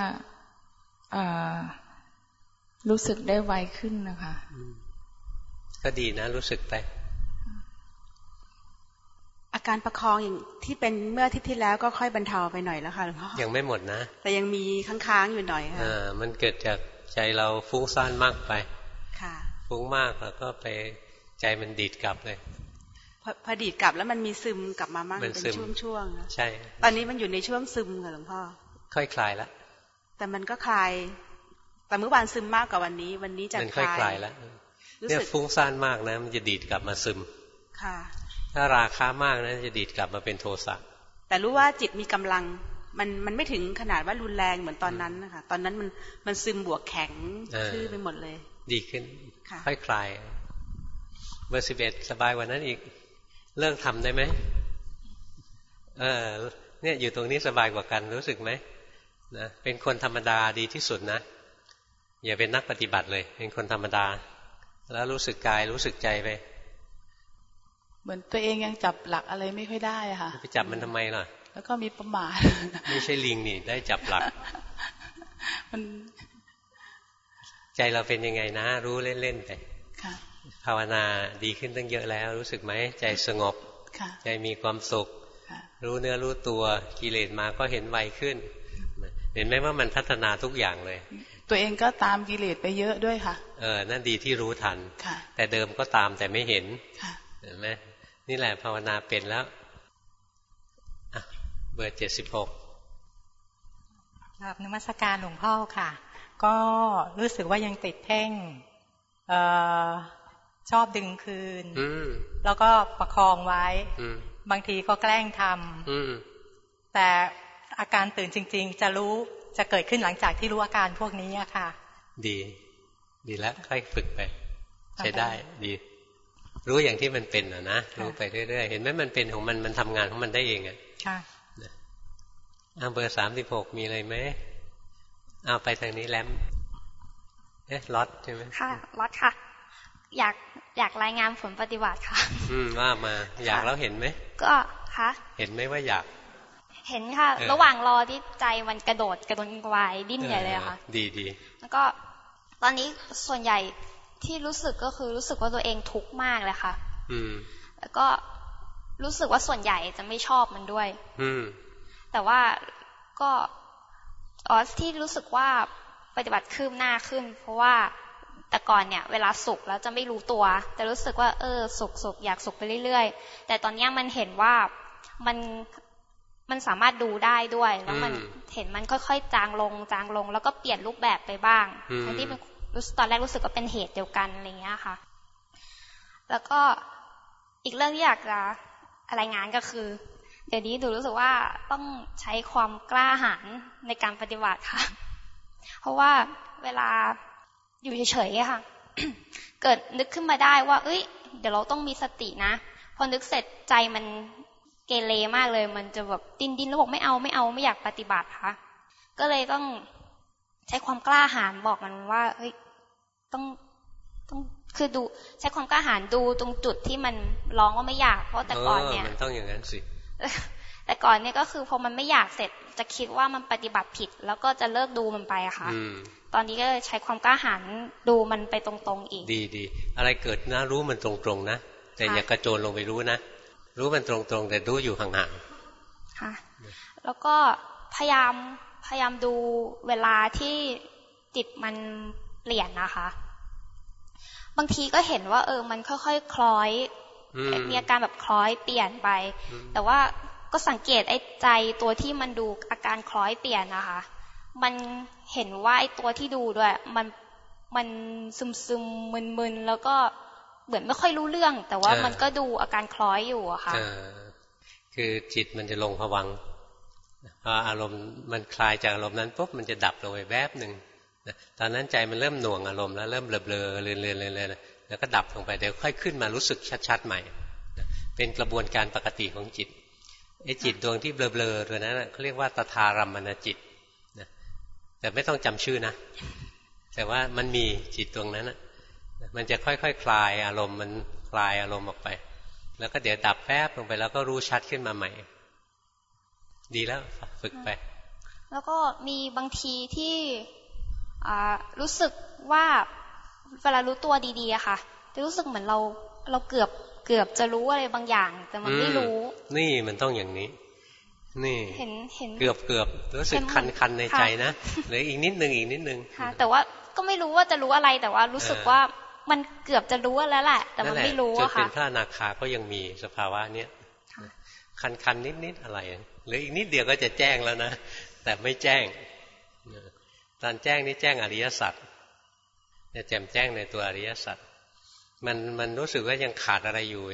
รู้สึกได้ไวขึ้นนะคะก็ดีนะรู้สึกไปอาการประคองอย่างที่เป็นเมื่ออาทิตย์ที่แล้วก็ค่อยบรรเทาไปหน่อยแล้วค่ะหลวงพ่อยังไม่หมดนะแต่ยังมีค้างๆอยู่หน่อยค่ะมันเกิดจากใจเราฟุ้งซ่านมากไปค่ะฟุ้งมากแล้วก็ไปใจมันดีดกลับเลยพอดีดกลับแล้วมันมีซึมกลับมามั่งเป็นช่วงๆใช่ตอนนี้มันอยู่ในช่วงซึมค่ะหลวงพ่อค่อยคลายแล้วแต่มันก็คลายแต่เมื่อวานซึมมากกว่าวันนี้จะคลายมันค่อยคลายแล้วเนี่ยฟุ้งซ่านมากนะมันจะดีดกลับมาซึมค่ะถ้าราคามากนะจะดีดกลับมาเป็นโทสะแต่รู้ว่าจิตมีกำลังมันไม่ถึงขนาดว่ารุนแรงเหมือนตอนนั้นนะคะตอนนั้นมันซึมบวกแข็งชื่อไปหมดเลยดีขึ้นค่อยคลายเบอร์11สบายกว่านั้นอีกเลิกทำได้ไหมเนี่ยอยู่ตรงนี้สบายกว่ากันรู้สึกไหมนะเป็นคนธรรมดาดีที่สุดนะอย่าเป็นนักปฏิบัติเลยเป็นคนธรรมดาแล้วรู้สึกกายรู้สึกใจไปเหมือนตัวเองยังจับหลักอะไรไม่ค่อยได้ค่ะไปจับมันทำไมล่ะแล้วก็มีประมาทไม่ใช่ลิงนี่ได้จับหลักมันใจเราเป็นยังไงนะรู้เล่นๆไปภาวนาดีขึ้นตั้งเยอะแล้วรู้สึกไหมใจสงบใจมีความสุขรู้เนื้อรู้ตัวกิเลสมาก็เห็นไวขึ้นเห็นไหมว่ามันพัฒนาทุกอย่างเลยตัวเองก็ตามกิเลสไปเยอะด้วยค่ะนั่นดีที่รู้ทันแต่เดิมก็ตามแต่ไม่เห็นเห็นไหมนี่แหละภาวนาเป็นแล้วเบอร์76 ครับนมัสการหลวงพ่อค่ะก็รู้สึกว่ายังติดเพ่งชอบดึงคืนแล้วก็ประคองไว้บางทีก็แกล้งทำแต่อาการตื่นจริงๆจะเกิดขึ้นหลังจากที่รู้อาการพวกนี้อะค่ะดีแล้วค่อยฝึกไปใช้ได้ดีรู้อย่างที่มันเป็นนะรู้ไปเรื่อยๆเห็นไหมมันเป็นของมันทำงานของมันได้เองค่ะเบอร์36มีอะไรไหมเอาไปทางนี้แลมล็อตใช่ไหมค่ะล็อตค่ะอยากรายงานผลปฏิบัติค่ะว่ามาอยากแล้วเห็นไหมก็ค่ะเห็นไหมว่าอยากเห็นค่ะระหว่างรอที่ใจมันกระโดดวายดิ้นใหญ่เลยค่ะดีแล้วก็ตอนนี้ส่วนใหญ่ที่รู้สึกก็คือรู้สึกว่าตัวเองทุกข์มากเลยค่ะแล้วก็รู้สึกว่าส่วนใหญ่จะไม่ชอบมันด้วยแต่ว่าก็ที่รู้สึกว่าปฏิบัติคืบหน้าขึ้นเพราะว่าแต่ก่อนเนี่ยเวลาสุขแล้วจะไม่รู้ตัวแต่รู้สึกว่าสุขอยากสุขไปเรื่อยๆแต่ตอนนี้มันเห็นว่ามันสามารถดูได้ด้วยแล้วมันเห็นมันค่อยๆจางลงแล้วก็เปลี่ยนรูปแบบไปบ้างทั้งที่มันตอนแรกรู้สึกว่าเป็นเหตุเดียวกันอะไรเงี้ยค่ะแล้วก็อีกเรื่องที่อยากจะรายงานก็คือเดี๋ยวนี้ดูรู้สึกว่าต้องใช้ความกล้าหาญในการปฏิบัติค่ะเพราะว่าเวลาอยู่เฉยๆค่ะ เกิดนึกขึ้นมาได้ว่าเดี๋ยวเราต้องมีสตินะพอนึกเสร็จใจมันเกเรมากเลยมันจะแบบดิ้นแล้วบอกไม่เอาไม่อยากปฏิบัติค่ะก็เลยต้องใช้ความกล้าหาญบอกมันว่าต้องคือดูใช้ความกล้าหาญดูตรงจุดที่มันร้องว่าไม่อยากเพราะแต่ก่อนเนี่ยมันต้องอย่างนั้นสิแต่ก่อนเนี่ยก็คือพอมันไม่อยากเสร็จจะคิดว่ามันปฏิบัติผิดแล้วก็จะเลิกดูมันไปอะค่ะตอนนี้ก็ใช้ความกล้าหาญดูมันไปตรงๆอีกดีอะไรเกิดนะรู้มันตรงๆนะแต่อย่ากระโจนลงไปรู้นะรู้มันตรงๆแต่รู้อยู่ห่างๆค่ะแล้วก็พยายามดูเวลาที่จิตมันเปลี่ยนนะคะบางทีก็เห็นว่ามันค่อยๆคล้อยมีอาการแบบคล้อยเปลี่ยนไปแต่ว่าก็สังเกตไอ้ใจตัวที่มันดูอาการคล้อยเปลี่ยนนะคะมันเห็นว่าไอ้ตัวที่ดูด้วยมันซึมๆมึนๆแล้วก็เหมือนไม่ค่อยรู้เรื่องแต่ว่ามันก็ดูอาการคล้อยอยู่อะค่ะคือจิตมันจะลงภวังค์พออารมณ์มันคลายจากอารมณ์นั้นปุ๊บมันจะดับลงไปแวบหนึ่งตอนนั้นใจมันเริ่มหน่วงอารมณ์แล้วเริ่มเบลอๆเลือนๆแล้วก็ดับลงไปเดี๋ยวค่อยขึ้นมารู้สึกชัดๆใหม่เป็นกระบวนการปกติของจิตไอ้จิตดวงที่เบลอๆตัวนั้นเขาเรียกว่าตถารัมมณจิตแต่ไม่ต้องจำชื่อนะแต่ว่ามันมีจิตดวงนั้นมันจะค่อยๆคลายอารมณ์มันคลายอารมณ์ออกไปแล้วก็เดี๋ยวดับแป๊บลงไปแล้วก็รู้ชัดขึ้นมาใหม่ดีแล้วฝึกไปแล้วก็มีบางทีที่รู้สึกว่าเวลารู้ตัวดีๆอะค่ะจะรู้สึกเหมือนเราเกือบจะรู้อะไรบางอย่างแต่มันไม่รู้นี่มันต้องอย่างนี้นี่เห็นเกือบรู้สึกคันในใจนะหรืออีกนิดนึงค่ะแต่ว่าก็ไม่รู้ว่าจะรู้อะไรแต่ว่ารู้สึกว่ามันเกือบจะรู้แล้วแหละแต่มันไม่รู้อะค่ะจนเป็นพระอนาคาก็ยังมีสภาวะเนี้ยคันนิดอะไรหรืออีกนิดเดียวก็จะแจ้งแล้วนะแต่ไม่แจ้งตอนแจ้งนี่แจ้งอริยสัจจะแจ่มแจ้งในตัวอริยสัจมันรู้สึกว่ายังขาดอะไรอยู่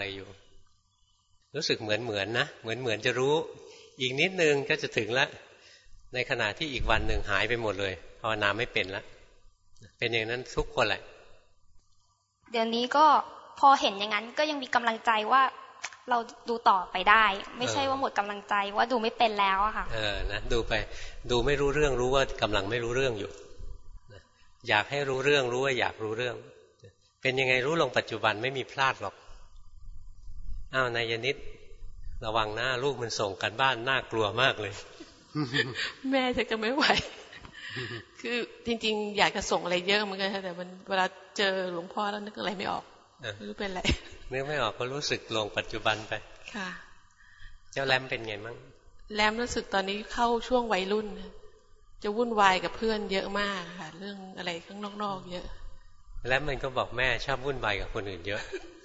รู้สึกเหมือนนะเหมือนจะรู้อีกนิดนึงก็จะถึงแล้วในขณะที่อีกวันหนึ่งหายไปหมดเลยภาวนาไม่เป็นแล้วเป็นอย่างนั้นทุกคนแหละเดี๋ยวนี้ก็พอเห็นอย่างนั้นก็ยังมีกำลังใจว่าเราดูต่อไปได้ไม่ใช่ว่าหมดกำลังใจว่าดูไม่เป็นแล้วอะค่ะนะดูไปดูไม่รู้เรื่องรู้ว่ากำลังไม่รู้เรื่องอยู่อยากให้รู้เรื่องรู้ว่าอยากรู้เรื่องเป็นยังไงรู้ลงปัจจุบันไม่มีพลาดหรอกอ้าวนายนิดระวังหน้าลูกมันส่งกันบ้านน่ากลัวมากเลยแม่จะไม่ไหวคือจริงๆอยากจะส่งอะไรเยอะเหมือนกันแต่มันเวลาเจอหลวงพ่อแล้วนึกอะไรไม่ออกไม่รู้เป็นอะไรนึกไม่ออกก็รู้สึกลงปัจจุบันไปค่ะเจ้าแรมเป็นไงมั่งแรมรู้สึกตอนนี้เข้าช่วงวัยรุ่นจะวุ่นวายกับเพื่อนเยอะมากค่ะเรื่องอะไรข้างนอกๆเยอะแล้วมันก็บอกแม่ชอบวุ่นวายกับคนอื่นเยอะ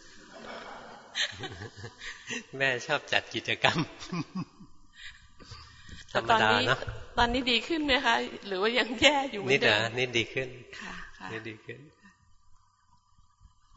แม่ชอบจัดกิจกรรมธรรมดาเนาะตอนนี้ดีขึ้นไหมคะหรือว่ายังแย่อยู่นิดนะนิดดีขึ้นค่ะนิดดีขึ้น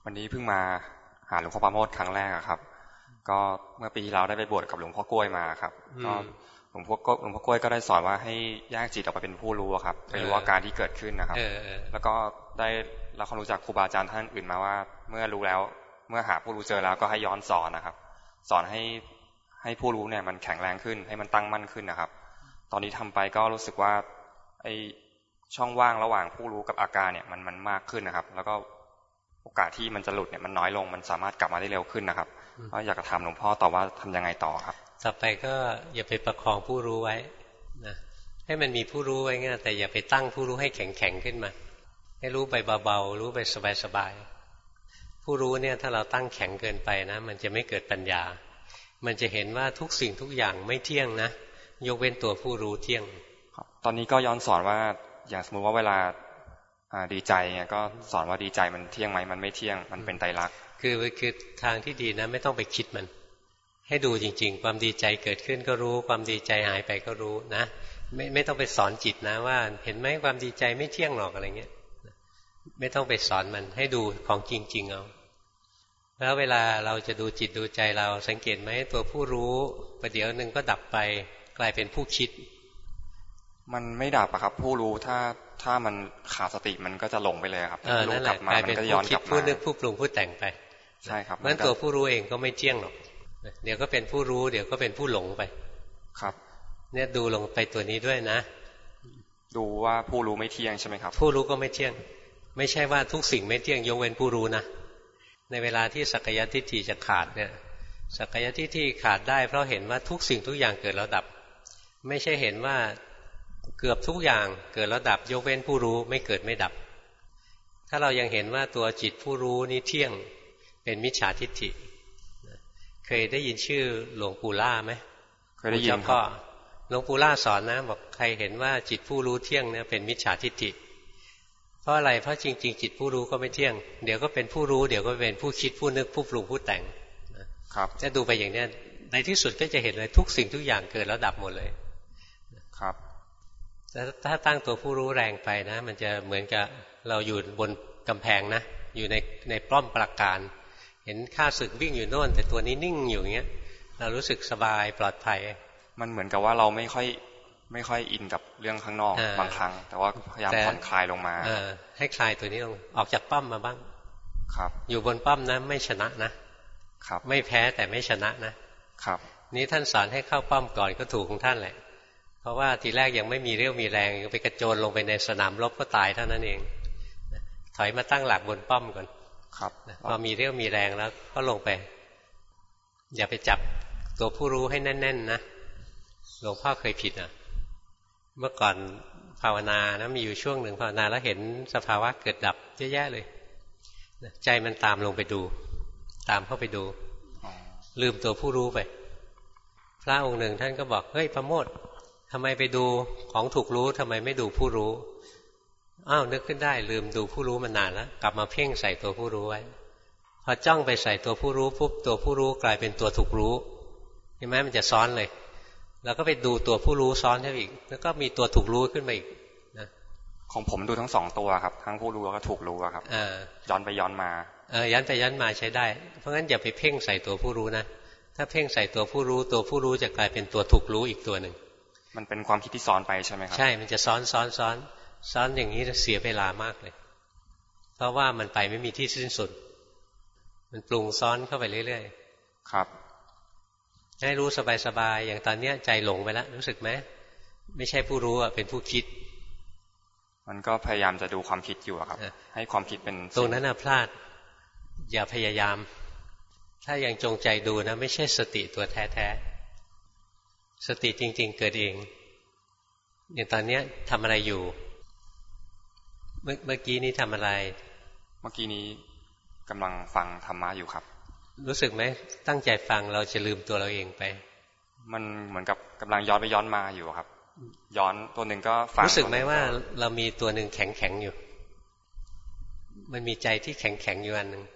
วันนี้เพิ่งมาหาหลวงพ่อปราโมทครั้งแรกครับก็เมื่อปีที่แล้วได้ไปบวชกับหลวงพ่อกล้วยมาครับก็หลวงพ่อกล้วยก็ได้สอนว่าให้แยกจิตออกไปเป็นผู้รู้ครับไปรู้อาการที่เกิดขึ้นนะครับแล้วก็ได้เราความรู้จากครูบาอาจารย์ท่านอื่นมาว่าเมื่อรู้แล้วเมื่อหาผู้รู้เจอแล้วก็ให้ย้อนสอนนะครับสอนให้ผู้รู้เนี่ยมันแข็งแรงขึ้นให้มันตั้งมั่นขึ้นนะครับตอนนี้ทำไปก็รู้สึกว่าไอ้ช่องว่างระหว่างผู้รู้กับอาการเนี่ยมันมากขึ้นนะครับแล้วก็โอกาสที่มันจะหลุดเนี่ยมันน้อยลงมันสามารถกลับมาได้เร็วขึ้นนะครับก็อยากจะถามหลวงพ่อต่อว่าทำยังไงต่อครับต่อไปก็อย่าไปประคองผู้รู้ไว้นะให้มันมีผู้รู้ไว้งั้นแต่อย่าไปตั้งผู้รู้ให้แข็งขึ้นมาให้รู้ไปเบาๆรู้ไปสบายๆผู้รู้เนี่ยถ้าเราตั้งแข็งเกินไปนะมันจะไม่เกิดปัญญามันจะเห็นว่าทุกสิ่งทุกอย่างไม่เที่ยงนะยกเว้นตัวผู้รู้เที่ยงครับตอนนี้ก็ย้อนสอนว่าอย่างสมมติว่าเวลาดีใจเนี่ยก็สอนว่าดีใจมันเที่ยงไหมมันไม่เที่ยงมันเป็นไตรลักษณ์คือทางที่ดีนะไม่ต้องไปคิดมันให้ดูจริงๆความดีใจเกิดขึ้นก็รู้ความดีใจหายไปก็รู้นะไม่ต้องไปสอนจิตนะว่าเห็นไหมความดีใจไม่เที่ยงหรอกอะไรเงี้ยไม่ต้องไปสอนมันให้ดูของจริงๆเอาแล้วเวลาเราจะดูจิตดูใจเราสังเกตไหมตัวผู้รู้ประเดี๋ยวนึงก็ดับไปกลายเป็นผู้คิดมันไม่ดับอะครับผู้รู้ถ้ามันขาดสติมันก็จะหลงไปเลยครับรู้กลับมามันก็ย้อนกลับมาผู้นึกผู้ปรุงผู้แต่งไปใช่ครับนั้นตัวผู้รู้เองก็ไม่เที่ยงหรอกเดี๋ยวก็เป็นผู้รู้เดี๋ยวก็เป็นผู้หลงไปครับเนี่ยดูลงไปตัวนี้ด้วยนะดูว่าผู้รู้ไม่เที่ยงใช่ไหมครับผู้รู้ก็ไม่เที่ยงไม่ใช่ว่าทุกสิ่งไม่เที่ยงยกเว้นผู้รู้นะในเวลาที่สักกายทิฏฐิจะขาดเนี่ยสักกายทิฏฐิขาดได้เพราะเห็นว่าทุกสิ่งทุกอย่างเกิดแล้วดับไม่ใช่เห็นว่าเกือบทุกอย่างเกิดแล้วดับยกเว้นผู้รู้ไม่เกิดไม่ดับถ้าเรายังเห็นว่าตัวจิตผู้รู้นี้เที่ยงเป็นมิจฉาทิฏฐิเคยได้ยินชื่อหลวงปู่ล่าไหมเคยได้ยินครับหลวงปู่ล่าสอนนะบอกใครเห็นว่าจิตผู้รู้เที่ยงเนี่ยเป็นมิจฉาทิฏฐิเพราะอะไรเพราะจริงๆจิตผู้รู้ก็ไม่เที่ยงเดี๋ยวก็เป็นผู้รู้เดี๋ยวก็เป็นผู้คิดผู้นึกผู้ปรุงผู้แต่งครับจะดูไปอย่างนี้ในที่สุดก็จะเห็นเลยทุกสิ่งทุกอย่างเกิดแล้วดับหมดเลยครับถ้าตั้งตัวผู้รู้แรงไปนะมันจะเหมือนกับเราอยู่บนกำแพงนะอยู่ในป้อมปราการเห็นข้าศึกวิ่งอยู่โน่นแต่ตัวนี้นิ่งอยู่อย่างเงี้ยเรารู้สึกสบายปลอดภัยมันเหมือนกับว่าเราไม่ค่อยอินกับเรื่องข้างนอกบางครั้งแต่ว่าพยายามผ่อนคลายลงมาให้คลายตัวนี้ลงออกจากป้อมมาบ้างครับอยู่บนป้อมนะไม่ชนะนะครับไม่แพ้แต่ไม่ชนะนะครับนี้ท่านสอนให้เข้าป้อมก่อนก็ถูกของท่านแหละเพราะว่าทีแรกยังไม่มีเรี่ยวมีแรงไปกระโจนลงไปในสนามรบก็ตายเท่านั้นเองถอยมาตั้งหลักบนป้อมก่อนครับพอมีเรี่ยวมีแรงแล้วก็ลงไปอย่าไปจับตัวผู้รู้ให้แน่นๆนะหลวงพ่อเคยผิดเมื่อก่อนภาวนานะมีอยู่ช่วงหนึ่งภาวนาแล้วเห็นสภาวะเกิดดับเยอะแยะเลยใจมันตามลงไปดูตามเข้าไปดูลืมตัวผู้รู้ไปพระองค์หนึ่งท่านก็บอกเฮ้ยประโมททำไมไปดูของถูกรู้ทำไมไม่ดูผู้รู้อ้าวนึกขึ้นได้ลืมดูผู้รู้มานานแล้วกลับมาเพ่งใส่ตัวผู้รู้ไว้พอจ้องไปใส่ตัวผู้รู้ปุ๊บตัวผู้รู้กลายเป็นตัวถูกรู้เห็นไหมมันจะซ้อนเลยแล้วก็ไปดูตัวผู้รู้ซ้อนเข้าอีกแล้วก็มีตัวถูกรู้ขึ้นมาอีกนะของผมดูทั้งสองตัวครับทั้งผู้รู้แล้วก็ถูกรู้ครับย้อนไปย้อนมาย้อนไปย้อนมาใช้ได้เพราะงั้นอย่าไปเพ่งใส่ตัวผู้รู้นะถ้าเพ่งใส่ตัวผู้รู้ตัวผู้รู้จะกลายเป็นตัวถูกรู้อีกตัวหนึ่งมันเป็นความคิดที่ซ้อนไปใช่ไหมครับใช่มันจะซ้อนอย่างนี้เสียเวลามากเลยเพราะว่ามันไปไม่มีที่สิ้นสุดมันปรุงซ้อนเข้าไปเรื่อยๆครับให้รู้สบายๆอย่างตอนนี้ใจหลงไปแล้วรู้สึกไหมไม่ใช่ผู้รู้เป็นผู้คิดมันก็พยายามจะดูความคิดอยู่ครับให้ความคิดเป็นตรงนั้นพลาดอย่าพยายามถ้ายังจงใจดูนะไม่ใช่สติตัวแท้ๆสติจริงๆเกิดเองอย่างตอนนี้ทำอะไรอยู่เมื่อกี้นี้ทำอะไรเมื่อกี้นี้กำลังฟังธรรมะอยู่ครับรู้สึกไหมตั้งใจฟังเราจะลืมตัวเราเองไปมันเหมือนกับกำลังย้อนไปย้อนมาอยู่ครับย้อนตัวหนึ่งก็ฟังรู้สึกไหมว่าเรามีตัวหนึ่งแข็งอยู่มันมีใจที่แข็งอยู่อันหนึ่ง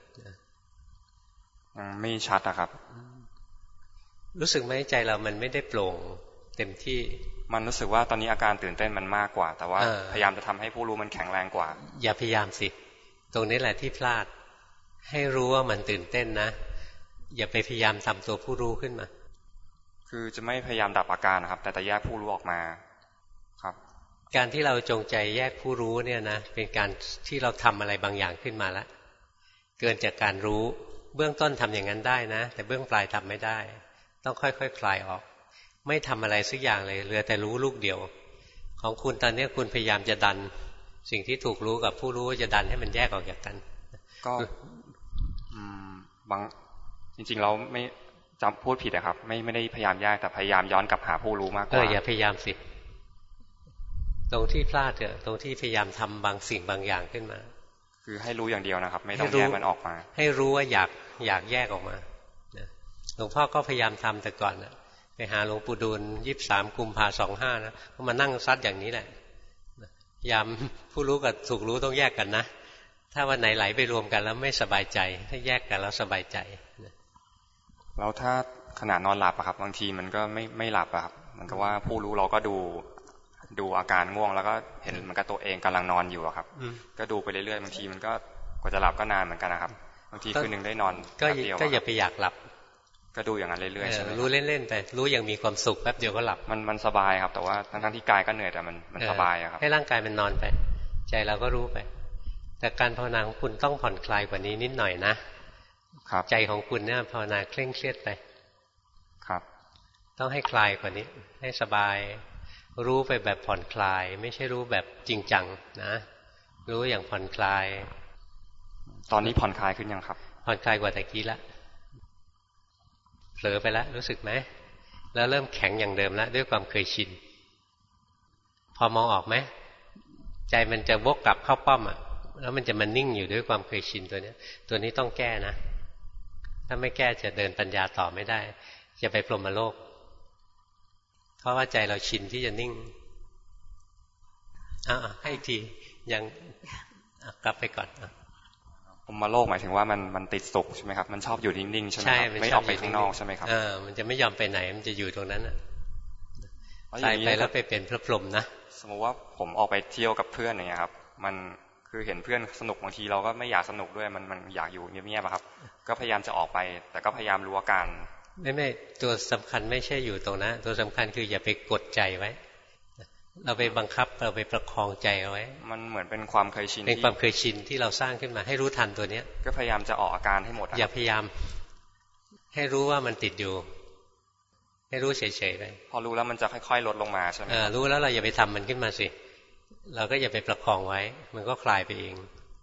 ไม่ชัดนะครับรู้สึกไหมใจเรามันไม่ได้โปร่งเต็มที่มันรู้สึกว่าตอนนี้อาการตื่นเต้นมันมากกว่าแต่ว่าพยายามจะทำให้ผู้รู้มันแข็งแรงกว่าอย่าพยายามสิตรงนี้แหละที่พลาดให้รู้ว่ามันตื่นเต้นนะอย่าไปพยายามทำตัวผู้รู้ขึ้นมาคือจะไม่พยายามดับอาการนะครับแต่แยกผู้รู้ออกมาครับการที่เราจงใจแยกผู้รู้เนี่ยนะเป็นการที่เราทำอะไรบางอย่างขึ้นมาแล้วเกินจากการรู้เบื้องต้นทำอย่างนั้นได้นะแต่เบื้องปลายทำไม่ได้ต้องค่อยๆ คลายออกไม่ทำอะไรสักอย่างเลยเหลือแต่รู้ลูกเดียวของคุณตอนนี้คุณพยายามจะดันสิ่งที่ถูกรู้กับผู้รู้จะดันให้มันแยกออกจากกันก็บางจริงๆเราไม่จำพูดผิดนะครับไม่ได้พยายามแยกแต่พยายามย้อนกลับหาผู้รู้มากกว่าอย่าพยายามสิตรงที่พลาดเถอะตรงที่พยายามทำบางสิ่งบางอย่างขึ้นมาคือให้รู้อย่างเดียวนะครับไม่ต้องแยกมันออกมาให้รู้ว่าอยากแยกออกมาหลวงพ่อก็พยายามทำแต่ก่อนนะไปหาหลวงปู่ดูล23 กุมภาพันธ์ 25นะก็มานั่งซัดอย่างนี้แหละยามผู้รู้กับถูกรู้ต้องแยกกันนะถ้าวันไหนไหลไปรวมกันแล้วไม่สบายใจถ้าแยกกันแล้วสบายใจแล้วถ้าขณะนอนหลับอะครับบางทีมันก็ไม่หลับอะครับมันก็ว่าผู้รู้เราก็ดูอาการง่วงแล้วก็เห็นมันก็ตัวเองกำลังนอนอยู่อะครับก็ดูไปเรื่อยๆบางทีมันก็กว่าจะหลับก็นานเหมือนกันนะครับบางทีคืนหนึ่งได้นอนแป๊บเดียวก็อย่าไปอยากหลับก็ดูอย่างนั้นเรื่อยๆใช่ไหมรู้เล่นๆไปรู้อย่างมีความสุขแป๊บเดียวก็หลับมันสบายครับแต่ว่าทั้งที่กายก็เหนื่อยแต่มันสบายครับให้ร่างกายมันนอนไปใจเราก็รู้ไปแต่การภาวนาของคุณต้องผ่อนคลายกว่านี้นิดหน่อยนะครับใจของคุณเนี่ยภาวนาเคร่งเครียดไปครับต้องให้คลายกว่านี้ให้สบายรู้ไปแบบผ่อนคลายไม่ใช่รู้แบบจริงจังนะรู้อย่างผ่อนคลายตอนนี้ผ่อนคลายขึ้นยังครับผ่อนคลายกว่าตะกี้ละเผลอไปแล้วรู้สึกไหมแล้วเริ่มแข็งอย่างเดิมแล้วด้วยความเคยชินพอมองออกไหมใจมันจะวกกลับเข้าป้อมอ่ะแล้วมันจะมานิ่งอยู่ด้วยความเคยชินตัวนี้ต้องแก้นะถ้าไม่แก้จะเดินปัญญาต่อไม่ได้จะไปพรหมโลกเพราะว่าใจเราชินที่จะนิ่งให้อีกทียังกลับไปก่อนพรหมโลกหมายถึงว่ามันติดสุขใช่ไหมครับมันชอบอยู่นิ่งๆใช่ไหมครับไม่ออกไปข้างนอกใช่ไหมครับมันจะไม่ยอมไปไหนมันจะอยู่ตรงนั้นตายไปแล้วไปเป็นพระพรหมนะสมมติว่าผมออกไปเที่ยวกับเพื่อนอย่างเงี้ยครับมันคือเห็นเพื่อนสนุกบางทีเราก็ไม่อยากสนุกด้วยมันอยากอยู่เงียบๆครับก็พยายามจะออกไปแต่ก็พยายามรู้อาการไม่ตัวสำคัญไม่ใช่อยู่ตรงนั้นตัวสำคัญคืออย่าไปกดใจไว้เราไปบังคับเราไปประคองใจเอาไว้มันเหมือนเป็นความเคยชินเป็นความเคยชินที่เราสร้างขึ้นมาให้รู้ทันตัวเนี้ยก็พยายามจะออกอาการให้หมดอย่าพยายามให้รู้ว่ามันติดอยู่ให้รู้เฉยๆไปพอรู้แล้วมันจะค่อยๆลดลงมาใช่ไหมรู้แล้วเราอย่าไปทำมันขึ้นมาสิเราก็อย่าไปประคองไว้มันก็คลายไปเอง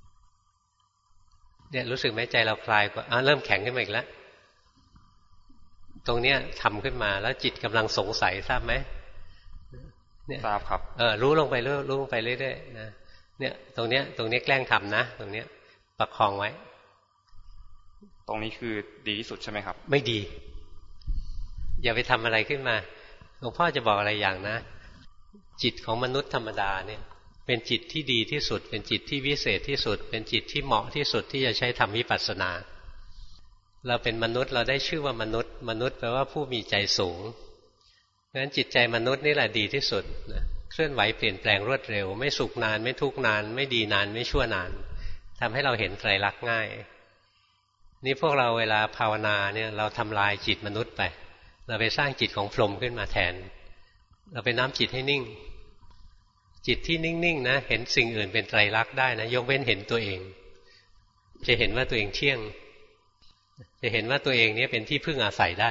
เนี่ยรู้สึกไหมใจเราคลายกว่าเริ่มแข็งขึ้นมาอีกแล้วตรงเนี้ยทำขึ้นมาแล้วจิตกำลังสงสัยทราบไหมเนี่ยทราบครับรู้ลงไปเรื่อยๆนะเนี่ยตรงเนี้ยแกล้งทำนะตรงเนี้ยประคองไว้ตรงนี้คือดีที่สุดใช่ไหมครับไม่ดีอย่าไปทำอะไรขึ้นมาหลวงพ่อจะบอกอะไรอย่างนะจิตของมนุษย์ธรรมดาเนี่ยเป็นจิตที่ดีที่สุดเป็นจิตที่วิเศษที่สุดเป็นจิตที่เหมาะที่สุดที่จะใช้ทำวิปัสสนาเราเป็นมนุษย์เราได้ชื่อว่ามนุษย์แปลว่าผู้มีใจสูงงั้นจิตใจมนุษย์นี่แหละดีที่สุดเคลื่อนไหวเปลี่ยนแปลงรวดเร็วไม่สุขนานไม่ทุกข์นานไม่ดีนานไม่ชั่วนานทำให้เราเห็นไตรลักษณ์ง่ายนี่พวกเราเวลาภาวนาเนี่ยเราทำลายจิตมนุษย์ไปเราไปสร้างจิตของพรหมขึ้นมาแทนเราไปน้ำจิตให้นิ่งจิตที่นิ่งๆนะเห็นสิ่งอื่นเป็นไตรลักษณ์ได้นะยกเว้นเห็นตัวเองจะเห็นว่าตัวเองเที่ยงจะเห็นว่าตัวเองนี้เป็นที่พึ่งอาศัยได้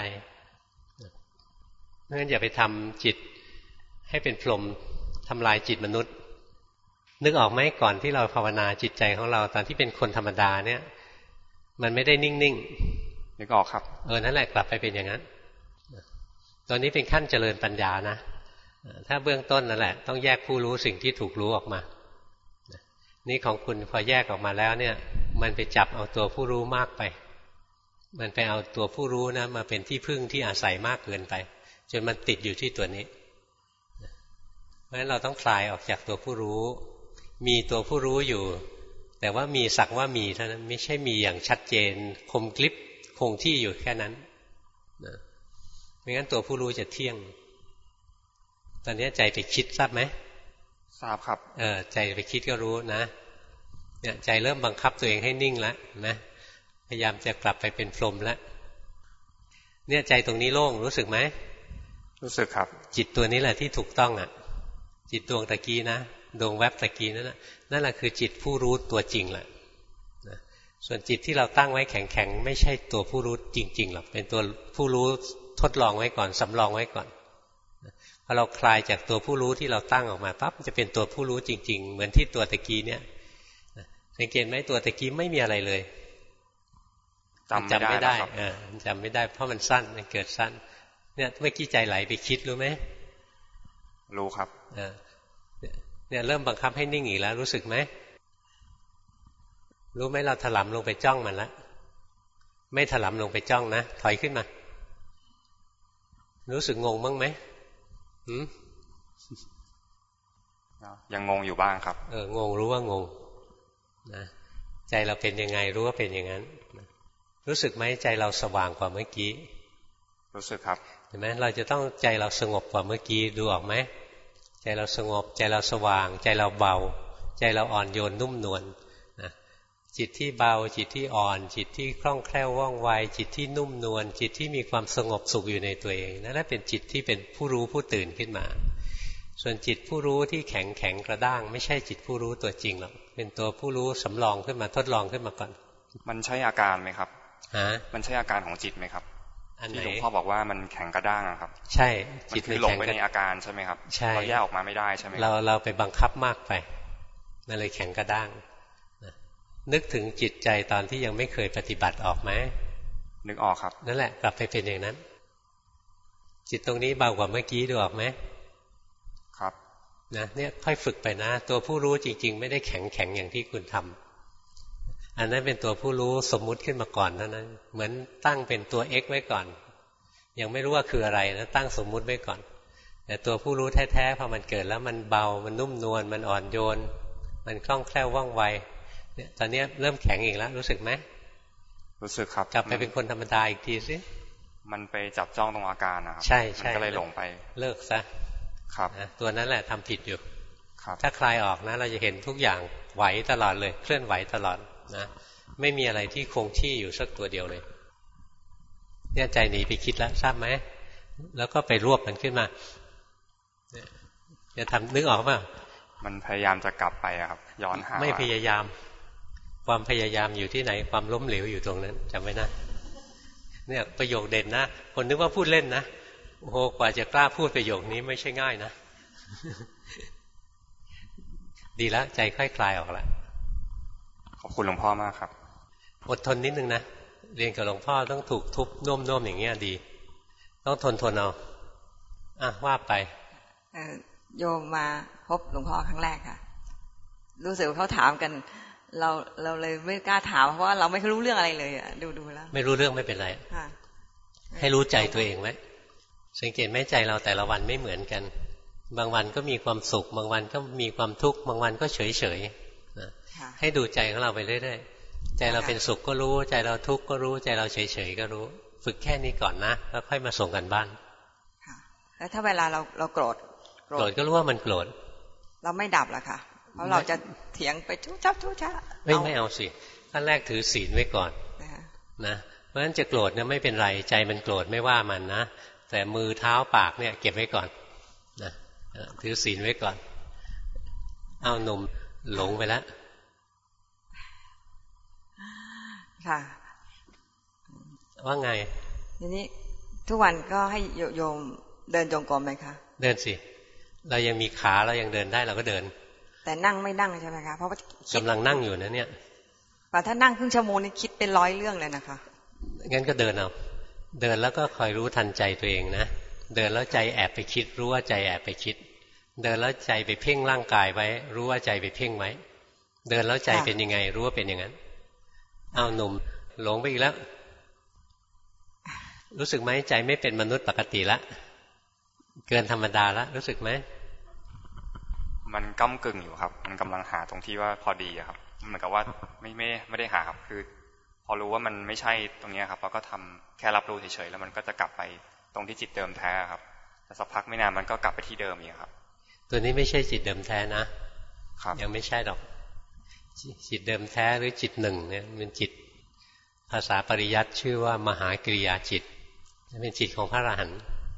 เพราะฉะนั้นอย่าไปทำจิตให้เป็นพรหมทำลายจิตมนุษย์นึกออกไหมก่อนที่เราภาวนาจิตใจของเราตอนที่เป็นคนธรรมดาเนี่ยมันไม่ได้นิ่งๆนึกออกครับนั่นแหละกลับไปเป็นอย่างนั้นตอนนี้เป็นขั้นเจริญปัญญานะถ้าเบื้องต้นนั่นแหละต้องแยกผู้รู้สิ่งที่ถูกรู้ออกมานี่ของคุณพอแยกออกมาแล้วเนี่ยมันไปจับเอาตัวผู้รู้มากไปมันไปเอาตัวผู้รู้นะมาเป็นที่พึ่งที่อาศัยมากเกินไปจนมันติดอยู่ที่ตัวนี้เพราะฉะนั้นเราต้องคลายออกจากตัวผู้รู้มีตัวผู้รู้อยู่แต่ว่ามีสักว่ามีเท่านั้นไม่ใช่มีอย่างชัดเจนคมกริบคงที่อยู่แค่นั้นนะไม่งั้นตัวผู้รู้จะเที่ยงตอนนี้ใจไปคิดทราบไหมทราบครับใจไปคิดก็รู้นะเนี่ยใจเริ่มบังคับตัวเองให้นิ่งแล้วนะพยายามจะกลับไปเป็นพรหมแล้วเนี่ยใจตรงนี้โล่งรู้สึกไหมรู้สึกครับจิตตัวนี้แหละที่ถูกต้องอ่ะจิตดวงตะกี้นะดวงแวบตะกี้นั่นแหละคือจิตผู้รู้ตัวจริงแหละส่วนจิตที่เราตั้งไว้แข็งๆไม่ใช่ตัวผู้รู้จริงๆหรอกเป็นตัวผู้รู้ทดลองไว้ก่อนสำรองไว้ก่อนพอเราคลายจากตัวผู้รู้ที่เราตั้งออกมาปั๊บจะเป็นตัวผู้รู้จริงๆเหมือนที่ตัวตะกี้เนี่ยสังเกตไหมตัวตะกี้ไม่มีอะไรเลยจำไม่ได้จำไม่ได้เพราะมันสั้นมันเกิดสั้นเนี่ยเมื่อกี้ใจไหลไปคิดรู้ไหมรู้ครับเนี่ยเริ่มบังคับให้นิ่งอีกแล้วรู้สึกไหมรู้ไหมเราถลำลงไปจ้องมันแล้วไม่ถลำลงไปจ้องนะถอยขึ้นมารู้สึกงงบ้างไหมยังงงอยู่บ้างครับงงรู้ว่างงนะใจเราเป็นยังไงรู้ว่าเป็นอย่างนั้นรู้สึกไหมใจเราสว่างกว่าเมื่อกี้รู้สึกครับเห็นไหมเราจะต้องใจเราสงบกว่าเมื่อกี้ดูออกไหมใจเราสงบใจเราสว่างใจเราเบาใจเราอ่อนโยนนุ่มนวลนะจิตที่เบาจิตที่อ่อนจิตที่คล่องแคล่วว่องไวจิตที่นุ่มนวลจิตที่มีความสงบสุขอยู่ในตัวเองนั่นแหละเป็นจิตที่เป็นผู้รู้ผู้ตื่นขึ้นมาส่วนจิตผู้รู้ที่แข็งกระด้างไม่ใช่จิตผู้รู้ตัวจริงหรอกเป็นตัวผู้รู้สำรองขึ้นมาทดลองขึ้นมาก่อนมันใช่อาการไหมครับมันใช่อาการของจิตไหมครับที่หลวงพ่อบอกว่ามันแข็งกระด้างครับใช่จิตคือหลงไปในอาการใช่ไหมครับเราแยกออกมาไม่ได้ใช่ไหมเราไปบังคับมากไปมันเลยแข็งกระด้างนึกถึงจิตใจตอนที่ยังไม่เคยปฏิบัติออกไหมนึกออกครับนั่นแหละกลับไปเป็นอย่างนั้นจิตตรงนี้เบากว่าเมื่อกี้ดูออกไหมครับนะเนี่ยค่อยฝึกไปนะตัวผู้รู้จริงๆไม่ได้แข็งอย่างที่คุณทำอันนั้นเป็นตัวผู้รู้สมมุติขึ้นมาก่อนเท่านั้นเหมือนตั้งเป็นตัว x ไว้ก่อนยังไม่รู้ว่าคืออะไรนะตั้งสมมุติไว้ก่อนแต่ตัวผู้รู้แท้ๆพอมันเกิดแล้วมันเบามันนุ่มนวลมันอ่อนโยนมันคล่องแคล่วว่องไวเนี่ยตอนนี้เริ่มแข็งอีกแล้วรู้สึกไหมรู้สึกครับกลับไปเป็นคนธรรมดาอีกทีสิมันไปจับจ้องตรงอาการนะครับใช่มันก็เลยหลงไปเลิกซะครับตัวนั้นแหละทำผิดอยู่ครับถ้าคลายออกนะเราจะเห็นทุกอย่างไหวตลอดเลยเคลื่อนไหวตลอดนะไม่มีอะไรที่คงที่อยู่สักตัวเดียวเลยเนี่ยใจหนีไปคิดแล้วทราบไหมแล้วก็ไปรวบมันขึ้นมาจะทำนึกออกป่ะมันพยายามจะกลับไปครับย้อนหาไม่พยายามความพยายามอยู่ที่ไหนความล้มเหลวอยู่ตรงนั้นจำไว้นะเนี่ยประโยคเด่นนะคนนึกว่าพูดเล่นนะโอ้โหกว่าจะกล้าพูดประโยคนี้ไม่ใช่ง่ายนะดีแล้วใจค่อยคลายออกแล้วขอบคุณหลวงพ่อมากครับอดทนนิดนึงนะเรียนกับหลวงพ่อต้องถูกทุบน่วมๆอย่างเงี้ยดีต้องทนเอาว่าไปโยมมาพบหลวงพ่อครั้งแรกค่ะรู้สึกว่าเขาถามกันเราเลยไม่กล้าถามเพราะว่าเราไม่รู้เรื่องอะไรเลยอ่ะดูแล้วไม่รู้เรื่องไม่เป็นไรให้รู้ใจตัวเองไว้สังเกตไหมใจเราแต่ละวันไม่เหมือนกันบางวันก็มีความสุขบางวันก็มีความทุกข์บางวันก็เฉยนะให้ดูใจของเราไปเรื่อยๆใจเราเป็นสุขก็รู้ใจเราทุกข์ก็รู้ใจเราเฉยๆก็รู้ฝึกแค่นี้ก่อนนะแล้วค่อยมาส่งกันบ้านแล้วถ้าเวลาเราโกรธก็รู้ว่ามันโกรธเราไม่ดับละค่ะเพราะเราจะเถียงไปทุช้าไม่เอาสิขั้นแรกถือศีลไว้ก่อนนะเพราะฉะนั้นจะโกรธเนี่ยไม่เป็นไรใจมันโกรธไม่ว่ามันนะแต่มือเท้าปากเนี่ยเก็บไว้ก่อนนะถือศีลไว้ก่อนเอาหนุ่มหลงไปแล้วค่ะว่าไงทีนี้ทุกวันก็ให้โยมเดินจงกรมไหมคะเดินสิเรายังมีขาเรายังเดินได้เราก็เดินแต่นั่งไม่นั่งใช่ไหมคะเพราะว่ากำลังนั่งอยู่นะเนี่ยแต่ถ้านั่งครึ่งชั่วโมงนี่คิดเป็น100เรื่องเลยนะคะงั้นก็เดินเอาเดินแล้วก็คอยรู้ทันใจตัวเองนะเดินแล้วใจแอบไปคิดรู้ว่าใจแอบไปคิดเดินแล้วใจไปเพ่งร่างกายไว้รู้ว่าใจไปเพ่งไว้เดินแล้วใจเป็นยังไงรู้ว่าเป็นอย่างนั้นเอาหนุ่มหลงไปอีกแล้วรู้สึกไหมใจไม่เป็นมนุษย์ปกติละเกินธรรมดาละรู้สึกไหมมันก้ำกึ่งอยู่ครับมันกำลังหาตรงที่ว่าพอดีครับเหมือนกับว่าไม่ได้หาครับคือพอรู้ว่ามันไม่ใช่ตรงนี้ครับเราก็ทำแค่รับรู้เฉยๆแล้วมันก็จะกลับไปตรงที่จิตเดิมแท้ครับแต่สักพักไม่นานมันก็กลับไปที่เดิมอีกครับตัวนี้ไม่ใช่จิตเดิมแท้นะครับยังไม่ใช่หรอกจิตเดิมแท้หรือจิตหนึ่งเนี่ยมันจิตภาษาปริยัติชื่อว่ามหากริยาจิตเป็นจิตของพระอรหันต์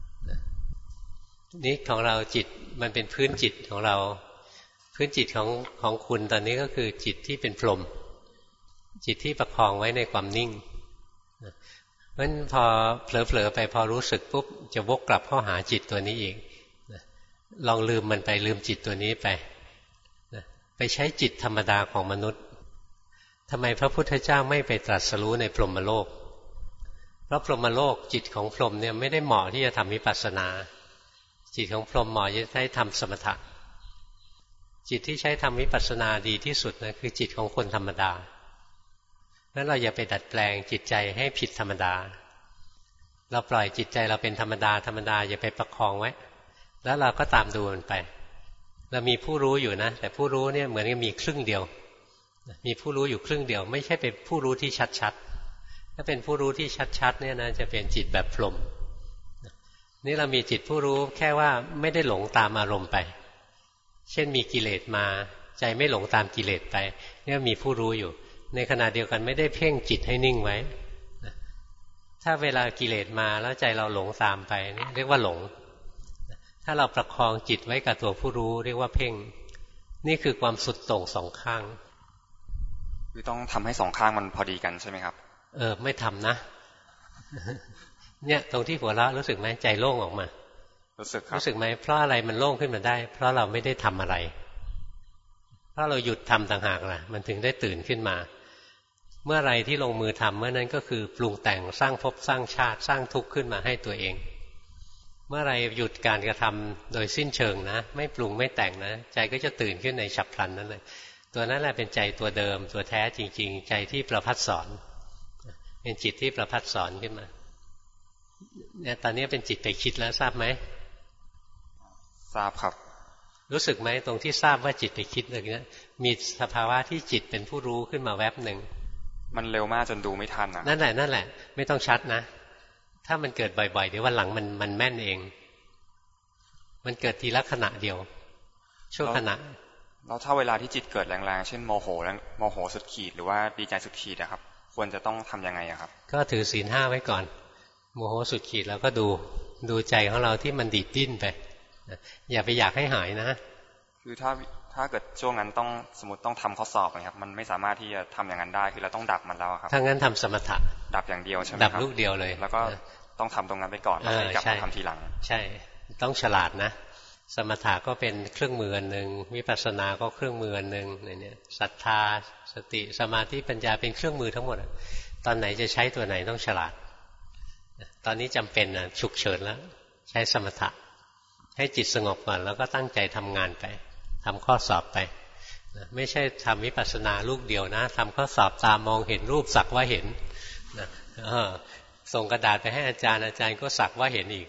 นี่ของเราจิตมันเป็นพื้นจิตของเราพื้นจิตของคุณตอนนี้ก็คือจิตที่เป็นพรหมจิตที่ประคองไว้ในความนิ่งเพราะฉะนั้นพอเผลอๆไปพอรู้สึกปุ๊บจะวกกลับเข้าหาจิตตัวนี้อีกลองลืมมันไปลืมจิตตัวนี้ไปใช้จิตธรรมดาของมนุษย์ทำไมพระพุทธเจ้าไม่ไปตรัสรู้ในพรหมโลกเพราะพรหมโลกจิตของพรหมเนี่ยไม่ได้เหมาะที่จะทำวิปัสสนาจิตของพรหมเหมาะจะใช้ทำสมถะจิตที่ใช้ทำวิปัสสนาดีที่สุดนะคือจิตของคนธรรมดาแล้วเราอย่าไปดัดแปลงจิตใจให้ผิดธรรมดาเราปล่อยจิตใจเราเป็นธรรมดาธรรมดาอย่าไปประคองไว้แล้วเราก็ตามดูมันไปเรามีผู้รู้อยู่นะแต่ผู้รู้เนี่ยเหมือนกับมีครึ่งเดียวมีผู้รู้อยู่ครึ่งเดียวไม่ใช่เป็นผู้รู้ที่ชัดๆถ้าเป็นผู้รู้ที่ชัดๆเนี่ยนะจะเป็นจิตแบบพรหมนี่เรามีจิตผู้รู้แค่ว่าไม่ได้หลงตามอารมณ์ไปเช่นมีกิเลสมาใจไม่หลงตามกิเลสไปเนี่ยมีผู้รู้อยู่ในขณะเดียวกันไม่ได้เพ่งจิตให้นิ่งไว้ถ้าเวลากิเลสมาแล้วใจเราหลงตามไปนี่เรียกว่าหลงถ้าเราประคองจิตไว้กับตัวผู้รู้เรียกว่าเพ่งนี่คือความสุดโต่งสองข้างคือต้องทำให้สองข้างมันพอดีกันใช่ไหมครับไม่ทำนะเนี่ยตรงที่หัวเราะรู้สึกไหมใจโล่งออกมารู้สึกไหมเพราะอะไรมันโล่งขึ้นมาได้เพราะเราไม่ได้ทำอะไรเพราะเราหยุดทำต่างหากล่ะมันถึงได้ตื่นขึ้นมาเมื่อไรที่ลงมือทำเมื่อนั้นก็คือปรุงแต่งสร้างภพสร้างชาติสร้างทุกข์ขึ้นมาให้ตัวเองเมื่อไรหยุดการกระทำโดยสิ้นเชิงนะไม่ปรุงไม่แต่งนะใจก็จะตื่นขึ้นในฉับพลันนั้นเลยตัวนั้นแหละเป็นใจตัวเดิมตัวแท้จริงๆใจที่ประพัดสอนเป็นจิตที่ประพัดสอนขึ้นมาเนี่ยตอนนี้เป็นจิตไปคิดแล้วทราบไหมทราบครับรู้สึกไหมตรงที่ทราบว่าจิตไปคิดเลยนะมีสภาวะที่จิตเป็นผู้รู้ขึ้นมาแวบหนึ่งมันเร็วมากจนดูไม่ทันนะนั่นแหละไม่ต้องชัดนะถ้ามันเกิดบ่อยๆเดี๋ยววันหลังมันแม่นเองมันเกิดทีละขณะเดียวชั่วขณะแล้วถ้าเวลาที่จิตเกิดแรงๆเช่นโมโหสุดขีดหรือว่าดีใจสุดขีดนะครับควรจะต้องทำยังไงครับก็ถือศีล 5ไว้ก่อนโมโหสุดขีดแล้วก็ดูใจของเราที่มันดีดดิ้นไปอย่าไปอยากให้หายนะคือถ้าเกิดช่วงนั้นต้องสมมติต้องทำข้อสอบนะครับมันไม่สามารถที่จะทำอย่างนั้นได้คือเราต้องดับมันแล้วครับถ้างั้นทำสมถะดับอย่างเดียวใช่ไหมครับดับลูกเดียวเลยแล้วก็ต้องทำตรงนั้นไปก่อนแล้วกลับมาทำทีหลังใช่ต้องฉลาดนะสมถะก็เป็นเครื่องมืออันหนึ่งวิปัสสนาก็เครื่องมืออันหนึ่งเนี่ยศรัทธาสติสมาธิปัญญาเป็นเครื่องมือทั้งหมดตอนไหนจะใช้ตัวไหนต้องฉลาดตอนนี้จำเป็นนะฉุกเฉินแล้วใช้สมถะให้จิตสงบก่อนแล้วก็ตั้งใจทำงานไปทำข้อสอบไปไม่ใช่ทำวิปัสสนาลูกเดียวนะทำข้อสอบตามมองเห็นรูปสักว่าเห็นนะส่งกระดาษไปให้อาจารย์ก็สักว่าเห็นอีก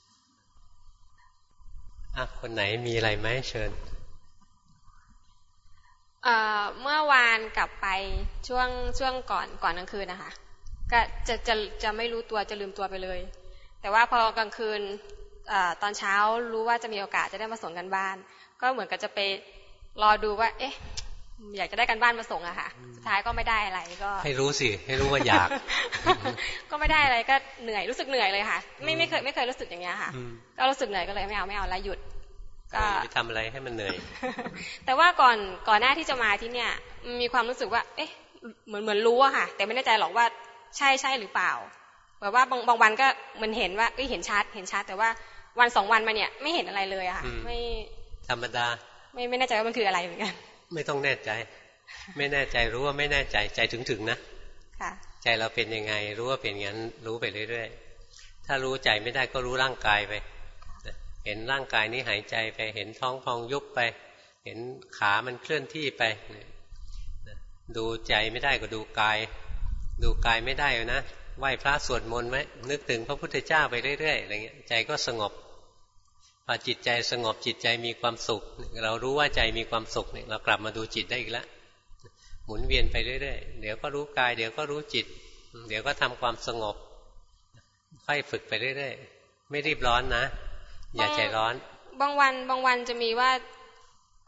คนไหนมีอะไรไหมเชิญเมื่อวานกลับไปช่วงก่อนกลางคืนนะคะก็จะไม่รู้ตัวจะลืมตัวไปเลยแต่ว่าพอกลางคืนตอนเช้ารู้ว่าจะมีโอกาสจะได้มาส่งกันบ้านก็เหมือนกับจะไปรอดูว่าอยากจะได้กันบ้านมาส่งอะค่ะสุดท้ายก็ไม่ได้อะไรก็ให้รู้สิให้รู้ว่าอยากก็ไม่ได้อะไรก็เหนื่อยรู้สึกเหนื่อยเลยค่ะไม่เคยรู้สึกอย่างเงี้ยค่ะก็รู้สึกเหนื่อยก็เลยไม่เอาแล้วหยุดก็ไปทำอะไรให้มันเหนื่อยแต่ว่าก่อนหน้าที่จะมาที่เนี่ยมีความรู้สึกว่าเหมือนรู้อะค่ะแต่ไม่แน่ใจหรอกว่าใช่หรือเปล่าแบบว่าบางวันก็มันเห็นว่าเห็นชัดแต่ว่าวัน2วันมาเนี่ยไม่เห็นอะไรเลยอะค่ะไม่ธรรมดาไม่แน่ใจว่ามันคืออะไรเหมือนกันไม่ต้องแน่ใจไม่แน่ใจรู้ว่าไม่แน่ใจใจถึงนะค่ะใจเราเป็นยังไงรู้ว่าเป็นงั้นรู้ไปเรื่อยๆถ้ารู้ใจไม่ได้ก็รู้ร่างกายไปเห็นร่างกายนี้หายใจไปเห็นท้องพองยุบไปเห็นขามันเคลื่อนที่ไปดูใจไม่ได้ก็ดูกายไม่ได้นะไหว้พระสวดมนต์ไว้นึกถึงพระพุทธเจ้าไปเรื่อยๆอะไรเงี้ยใจก็สงบพอจิตใจสงบจิตใจมีความสุขเรารู้ว่าใจมีความสุขเนี่ยเรากลับมาดูจิตได้อีกแล้วหมุนเวียนไปเรื่อยๆเดี๋ยวก็รู้กายเดี๋ยวก็รู้จิตเดี๋ยวก็ทำความสงบค่อยฝึกไปเรื่อยๆไม่รีบร้อนนะอย่าใจร้อนบางวันจะมีว่า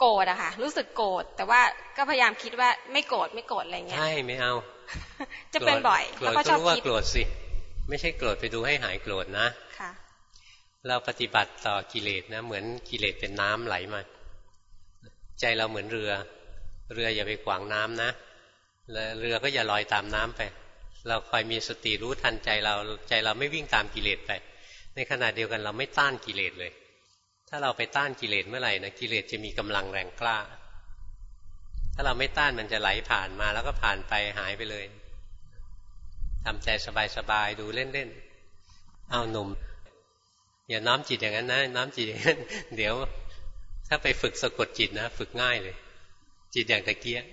โกรธอะค่ะรู้สึกโกรธแต่ว่าก็พยายามคิดว่าไม่โกรธอะไรเงี้ยใช่ไม่เอาจะเป็นบ่อยแล้วก็ชอบคิดโกรธสิไม่ใช่โกรธไปดูให้หายโกรธนะค่ะเราปฏิบัติต่อกิเลสนะเหมือนกิเลสเป็นน้ำไหลมาใจเราเหมือนเรืออย่าไปขวางน้ำนะเรือก็อย่าลอยตามน้ำไปเราคอยมีสติรู้ทันใจเราไม่วิ่งตามกิเลสไปในขณะเดียวกันเราไม่ต้านกิเลสเลยถ้าเราไปต้านกิเลสเมื่อไหร่นะกิเลสจะมีกำลังแรงกล้าถ้าเราไม่ต้านมันจะไหลผ่านมาแล้วก็ผ่านไปหายไปเลยทำใจสบายๆดูเล่นๆเอาหนุ่มอย่าน้อมจิตอย่างนั้นนะน้อมจิตอย่างนั้นเดี๋ยวถ้าไปฝึกสะกดจิตนะฝึกง่ายเลยจิตอย่างตะเกีย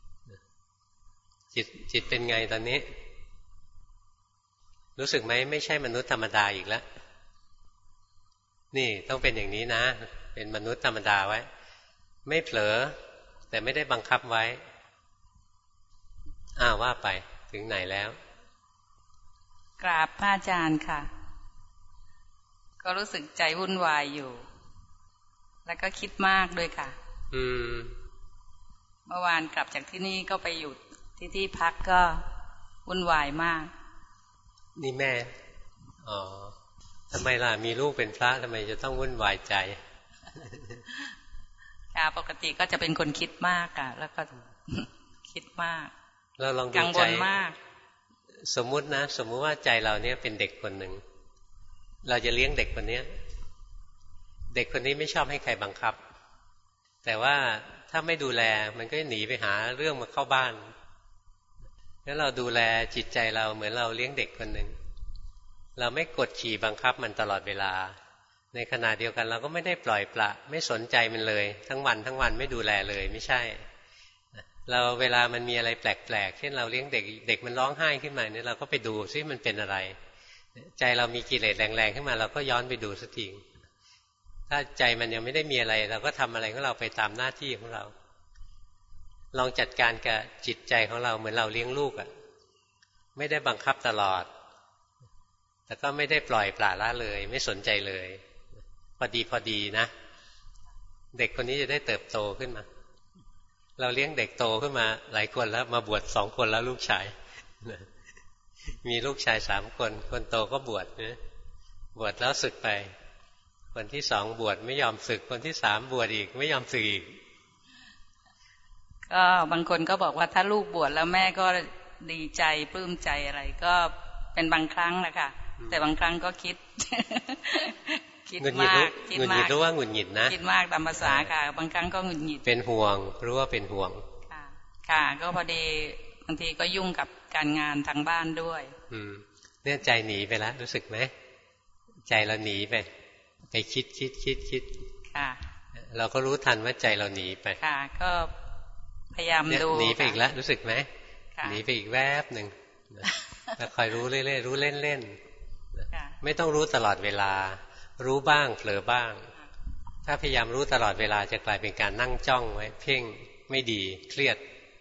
จิตเป็นไงตอนนี้รู้สึกไหมไม่ใช่มนุษย์ธรรมดาอีกแล้วนี่ต้องเป็นอย่างนี้นะเป็นมนุษย์ธรรมดาไว้ไม่เผลอแต่ไม่ได้บังคับไว้ว่าไปถึงไหนแล้วกราบพระอาจารย์ค่ะก็รู้สึกใจวุ่นวายอยู่แล้วก็คิดมากด้วยค่ะเมื่อวานกลับจากที่นี่ก็ไปอยู่ที่พักก็วุ่นวายมากนี่แม่ทำไมล่ะมีลูกเป็นพระทำไมจะต้องวุ่นวายใจปกติก็จะเป็นคนคิดมากอะแล้วก็คิดมากเราลองดูใจสมมุติว่าใจเราเนี่ยเป็นเด็กคนหนึ่งเราจะเลี้ยงเด็กคนนี้เด็กคนนี้ไม่ชอบให้ใครบังคับแต่ว่าถ้าไม่ดูแลมันก็หนีไปหาเรื่องมาเข้าบ้านงั้นเราดูแลจิตใจเราเหมือนเราเลี้ยงเด็กคนหนึ่งเราไม่กดขี่บังคับมันตลอดเวลาในขณะเดียวกันเราก็ไม่ได้ปล่อยปละไม่สนใจมันเลยทั้งวันไม่ดูแลเลยไม่ใช่เราเวลามันมีอะไรแปลกๆเช่นเราเลี้ยงเด็กมันร้องไห้ขึ้นมาเนี่ยเราก็ไปดูซิมันเป็นอะไรใจเรามีกิเลสแรงๆขึ้นมาเราก็ย้อนไปดูสักทีถ้าใจมันยังไม่ได้มีอะไรเราก็ทำอะไรของเราไปตามหน้าที่ของเราลองจัดการกับจิตใจของเราเหมือนเราเลี้ยงลูกไม่ได้บังคับตลอดแต่ก็ไม่ได้ปล่อยปละละเลยไม่สนใจเลยพอดีนะเด็กคนนี้จะได้เติบโตขึ้นมาเราเลี้ยงเด็กโตขึ้นมาหลายคนแล้วมาบวช2 คนแล้วลูกชายมีลูกชาย3 คนคนโตก็บวชบวชแล้วสึกไปคนที่2บวชไม่ยอมสึกคนที่3บวชอีกไม่ยอมสึกอีกก็บางคนก็บอกว่าถ้าลูกบวชแล้วแม่ก็ดีใจปลื้มใจอะไรก็เป็นบางครั้งนะคะแต่บางครั้งก็คิดมากหงุดหงิดรู้ว่าหงุดหงิดนะคิดมากตามภาษาค่ะบางครั้งก็หงุดหงิดเป็นห่วงรู้ว่าเป็นห่วงค่ะก็พอดีบางทีก็ยุ่งกับการงานทางบ้านด้วยเนี่ยใจหนีไปแล้วรู้สึกไหมใจเราหนีไปคิดค่ะเราก็รู้ทันว่าใจเราหนีไปค่ะก็พยายามดูหนีไปอีกแล้วรู้สึกไหมหนีไปอีกแวบหนึ่งแล้วคอยรู้เรื่อยๆรู้เล่นๆไม่ต้องรู้ตลอดเวลารู้บ้างเผลอบ้างถ้าพยายามรู้ตลอดเวลาจะกลายเป็นการนั่งจ้องไว้เพ่งไม่ดีเครียด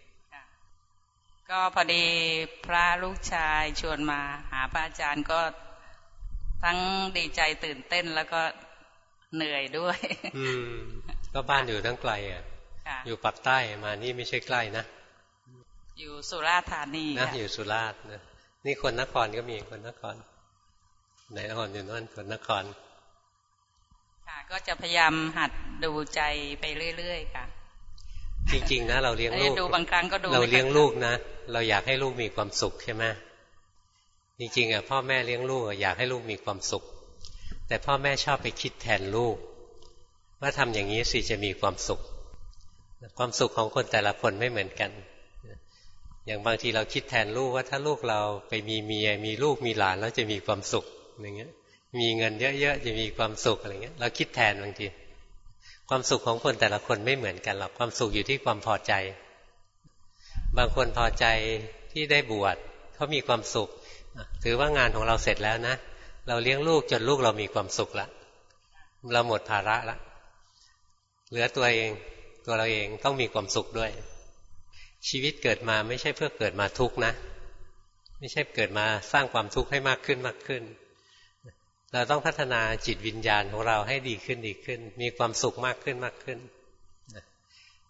ก็พอดีพระลูกชายชวนมาหาพระอาจารย์ก็ทั้งดีใจตื่นเต้นแล้วก็เหนื่อยด้วยก็บ้านอยู่ทั้งไกลอยู่ปากใต้มานี่ไม่ใช่ใกล้นะอยู่สุราษฎร์ธานีนะอยู่สุราษฎร์นะนี่คนนครก็มีคนนครไหนนครอยู่นั่นคนนครค่ะก็จะพยายามหัดดูใจไปเรื่อยๆค่ะจริงๆนะเราเลี้ยงลูกดูบางครั้งก็ดูเราเลี้ยงลูกนะเราอยากให้ลูกมีความสุขใช่ไหมจริงๆพ่อแม่เลี้ยงลูกอยากให้ลูกมีความสุขแต่พ่อแม่ชอบไปคิดแทนลูกว่าทำอย่างนี้สิจะมีความสุขความสุขของคนแต่ละคนไม่เหมือนกันอย่างบางทีเราคิดแทนลูกว่าถ้าลูกเราไปมีเมียมีลูกมีหลานแล้วจะมีความสุขอย่างเงี้ยมีเงินเยอะๆจะมีความสุขอะไรเงี้ยเราคิดแทนบางทีความสุขของคนแต่ละคนไม่เหมือนกันหรอกความสุขอยู่ที่ความพอใจบางคนพอใจที่ได้บวชเขามีความสุขถือว่างานของเราเสร็จแล้วนะเราเลี้ยงลูกจนลูกเรามีความสุขละเราหมดภาระละเหลือตัวเราเองต้องมีความสุขด้วยชีวิตเกิดมาไม่ใช่เพื่อเกิดมาทุกข์นะไม่ใช่เกิดมาสร้างความทุกข์ให้มากขึ้นเราต้องพัฒนาจิตวิญญาณของเราให้ดีขึ้นมีความสุขมากขึ้น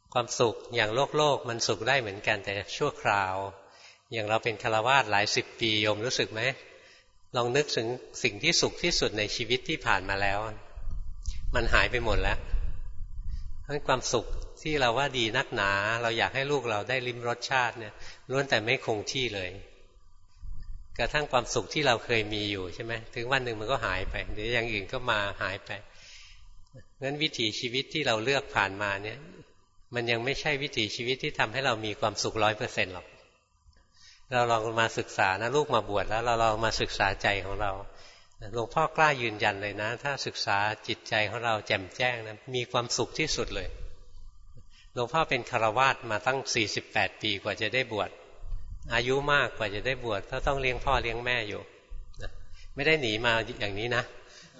ความสุขอย่างโลกมันสุขได้เหมือนกันแต่ชั่วคราวอย่างเราเป็นฆราวาสหลายสิบปีโยมรู้สึกไหมลองนึกถึงสิ่งที่สุขที่สุดในชีวิตที่ผ่านมาแล้วมันหายไปหมดแล้วเพราะความสุขที่เราว่าดีนักหนาเราอยากให้ลูกเราได้ลิ้มรสชาติเนี่ยล้วนแต่ไม่คงที่เลยกระทั่งความสุขที่เราเคยมีอยู่ใช่ไหมถึงวันหนึ่งมันก็หายไปเดี๋ยวอย่างอื่นก็มาหายไปงั้นวิถีชีวิตที่เราเลือกผ่านมาเนี่ยมันยังไม่ใช่วิถีชีวิตที่ทำให้เรามีความสุข 100% หรอกเราลองมาศึกษานะลูกมาบวชแล้วเราลองมาศึกษาใจของเราหลวงพ่อกล้ายืนยันเลยนะถ้าศึกษาจิตใจของเราแจ่มแจ้งนะมีความสุขที่สุดเลยหลวงพ่อเป็นฆราวาสมาตั้ง48ปีกว่าจะได้บวชอายุมากกว่าจะได้บวชก็ต้องเลี้ยงพ่อเลี้ยงแม่อยู่ไม่ได้หนีมาอย่างนี้นะ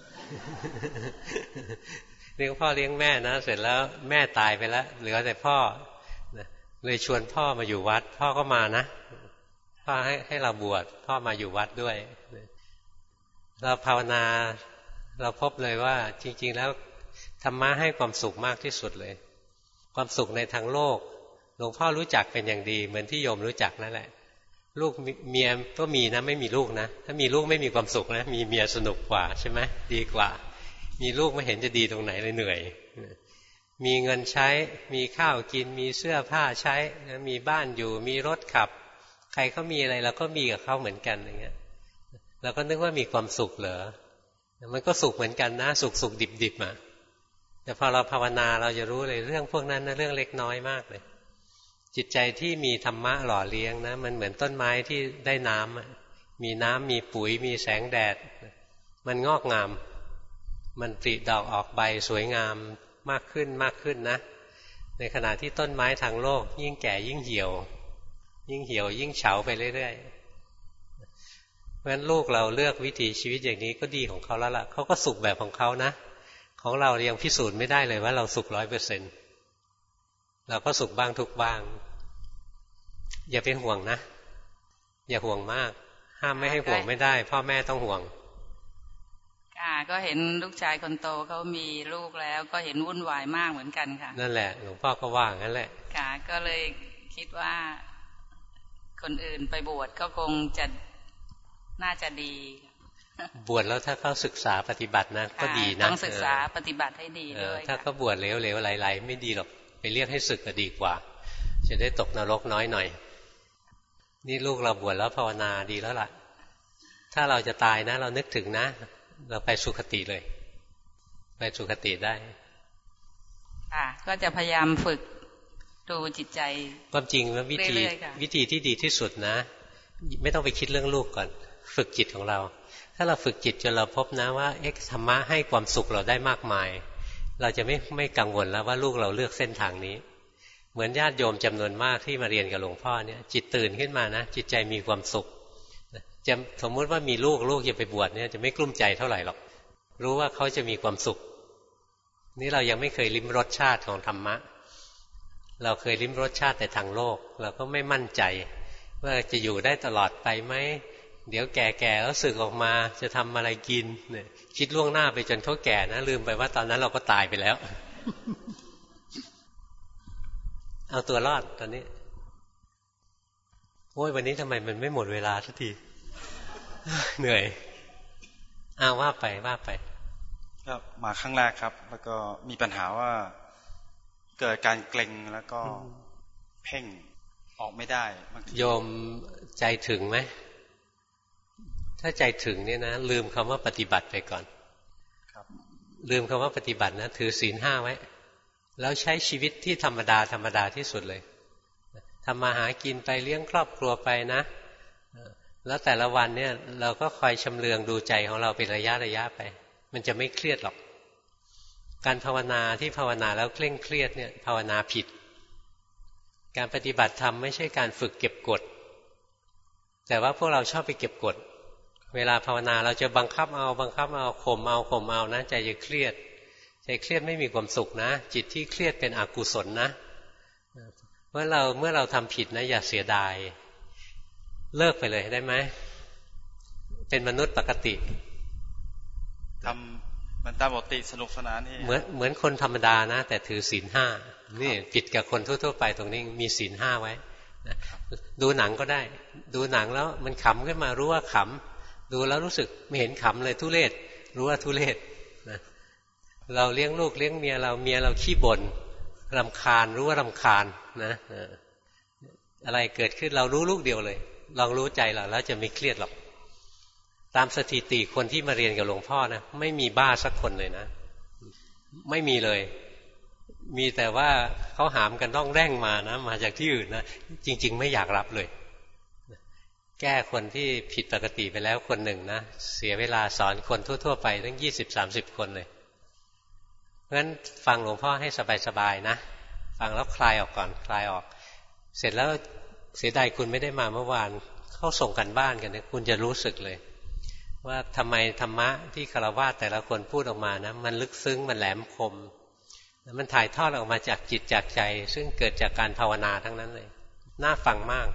เลี้ยงพ่อเลี้ยงแม่นะเสร็จแล้วแม่ตายไปแล้วเหลือแต่พ่อเลยชวนพ่อมาอยู่วัดพ่อก็มานะพ่อให้เราบวชพ่อมาอยู่วัดด้วยเราภาวนาเราพบเลยว่าจริงๆแล้วธรรมะให้ความสุขมากที่สุดเลยความสุขในทางโลกหลวงพ่อรู้จักเป็นอย่างดีเหมือนที่โยมรู้จักนั่นแหละลูกเมียก็มีนะไม่มีลูกนะถ้ามีลูกไม่มีความสุขนะมีเมียสนุกกว่าใช่ไหมดีกว่ามีลูกไม่เห็นจะดีตรงไหนเลยเหนื่อยมีเงินใช้มีข้าวกินมีเสื้อผ้าใช้มีบ้านอยู่มีรถขับใครเขามีอะไรเราก็มีกับเขาเหมือนกันอย่างเงี้ยเราก็นึกว่ามีความสุขเหรอมันก็สุขเหมือนกันนะสุขดิบๆอ่ะแต่พอเราภาวนาเราจะรู้เลยเรื่องพวกนั้นนะเรื่องเล็กน้อยมากเลยจิตใจที่มีธรรมะหล่อเลี้ยงนะมันเหมือนต้นไม้ที่ได้น้ำมีน้ำมีปุ๋ยมีแสงแดดมันงอกงามมันผลิดอกออกใบสวยงามมากขึ้นมากขึ้นนะในขณะที่ต้นไม้ทางโลกยิ่งแก่ยิ่งเหี่ยวยิ่งเฉาไปเรื่อยๆเพราะฉะนั้นลูกเราเลือกวิถีชีวิตอย่างนี้ก็ดีของเขาแล้วล่ะเขาก็สุขแบบของเขานะของเรายังพิสูจน์ไม่ได้เลยว่าเราสุข 100% เราก็สุขบ้างทุกบ้างอย่าเป็นห่วงนะอย่าห่วงมากห้ามไม่ให้ห่วงไม่ได้พ่อแม่ต้องห่วงก็เห็นลูกชายคนโตเขามีลูกแล้วก็เห็นวุ่นวายมากเหมือนกันค่ะนั่นแหละหลวงพ่อก็ว่างั้นแหละก็เลยคิดว่าคนอื่นไปบวชก็คงจะน่าจะดีบวชแล้วถ้าเขาศึกษาปฏิบัตินะก็ดีนะต้องศึกษาปฏิบัติให้ดีด้วยถ้าเขาบวชเหลวๆไหลๆไม่ดีหรอกไปเรียกให้ศึกก็ดีกว่าจะได้ตกนรกน้อยหน่อยนี่ลูกเราบวชแล้วภาวนาดีแล้วล่ะถ้าเราจะตายนะเรานึกถึงนะเราไปสุคติเลยไปสุคติได้ก็จะพยายามฝึกดูจิตใจความจริงแล้ววิธีที่ดีที่สุดนะไม่ต้องไปคิดเรื่องลูกก่อนฝึกจิตของเราถ้าเราฝึกจิตจนเราพบนะว่าธรรมะให้ความสุขเราได้มากมายเราจะไม่กังวลแล้วว่าลูกเราเลือกเส้นทางนี้เหมือนญาติโยมจำนวนมากที่มาเรียนกับหลวงพ่อเนี่ยจิตตื่นขึ้นมานะจิตใจมีความสุขจะสมมุติว่ามีลูกจะไปบวชเนี่ยจะไม่กลุ้มใจเท่าไหร่หรอกรู้ว่าเขาจะมีความสุขนี่เรายังไม่เคยลิ้มรสชาติของธรรมะเราเคยลิ้มรสชาติแต่ทางโลกเราก็ไม่มั่นใจว่าจะอยู่ได้ตลอดไปไหมเดี๋ยวแก่ๆแล้วสึกออกมาจะทำอะไรกินเนี่ยคิดล่วงหน้าไปจนเขาแก่นะลืมไปว่าตอนนั้นเราก็ตายไปแล้ว เอาตัวรอดตอนนี้โอ้ยวันนี้ทำไมมันไม่หมดเวลาสักทีเหนื่อยว่าไปก็มาครั้งแรกครับแล้วก็มีปัญหาว่าเกิดการเกร็งแล้วก็เพ่งออกไม่ได้โยมใจถึงไหมถ้าใจถึงเนี่ยนะลืมคำว่าปฏิบัติไปก่อนลืมคำว่าปฏิบัตินะถือศีล 5ไว้แล้วใช้ชีวิตที่ธรรมดาที่สุดเลยทำมาหากินไปเลี้ยงครอบครัวไปนะแล้วแต่ละวันเนี่ยเราก็คอยชำเลืองดูใจของเราเป็นระยะไปมันจะไม่เครียดหรอกการภาวนาที่ภาวนาแล้วเคร่งเครียดเนี่ยภาวนาผิดการปฏิบัติธรรมไม่ใช่การฝึกเก็บกดแต่ว่าพวกเราชอบไปเก็บกดเวลาภาวนาเราจะบังคับเอาข่มเอานะใจจะเครียดใจเครียดไม่มีความสุขนะจิตที่เครียดเป็นอกุศลนะเมื่อเราทำผิดนะอย่าเสียดายเลิกไปเลยได้ไหมเป็นมนุษย์ปกติมันตามปกติสนุกสนานนี่เหมือนคนธรรมดานะแต่ถือศีลห้านี่ผิดกับคนทั่วๆไปตรงนี้มีศีลห้าไว้ดูหนังก็ได้ดูหนังแล้วมันขำขึ้นมารู้ว่าขำดูแล้วรู้สึกไม่เห็นขำเลยทุเรศรู้ว่าทุเรศนะเราเลี้ยงลูกเลี้ยงเมียเราขี้บ่นรำคาญรู้ว่ารำคาญนะอะไรเกิดขึ้นเรารู้ลูกเดียวเลยลองรู้ใจเราแล้วจะไม่เครียดหรอกตามสถิติคนที่มาเรียนกับหลวงพ่อนะไม่มีบ้าสักคนเลยนะไม่มีเลยมีแต่ว่าเขาหามกันต้องแร่งมานะมาจากที่อื่นนะจริงๆไม่อยากรับเลยแก้คนที่ผิดปกติไปแล้วคนหนึ่งนะเสียเวลาสอนคนทั่วๆไปตั้ง20-30 คนเลยเพราะฉะนั้นฟังหลวงพ่อให้สบายๆนะฟังแล้วคลายออกก่อนคลายออกเสร็จแล้วเสียดายคุณไม่ได้มาเมื่อวานเข้าส่งกันบ้านกันนะคุณจะรู้สึกเลยว่าทำไมธรรมะที่ฆราวาสแต่ละคนพูดออกมานะมันลึกซึ้งมันแหลมคมมันถ่ายทอดออกมาจากจิตจากใจซึ่งเกิดจากการภาวนาทั้งนั้นเลยน่าฟังมาก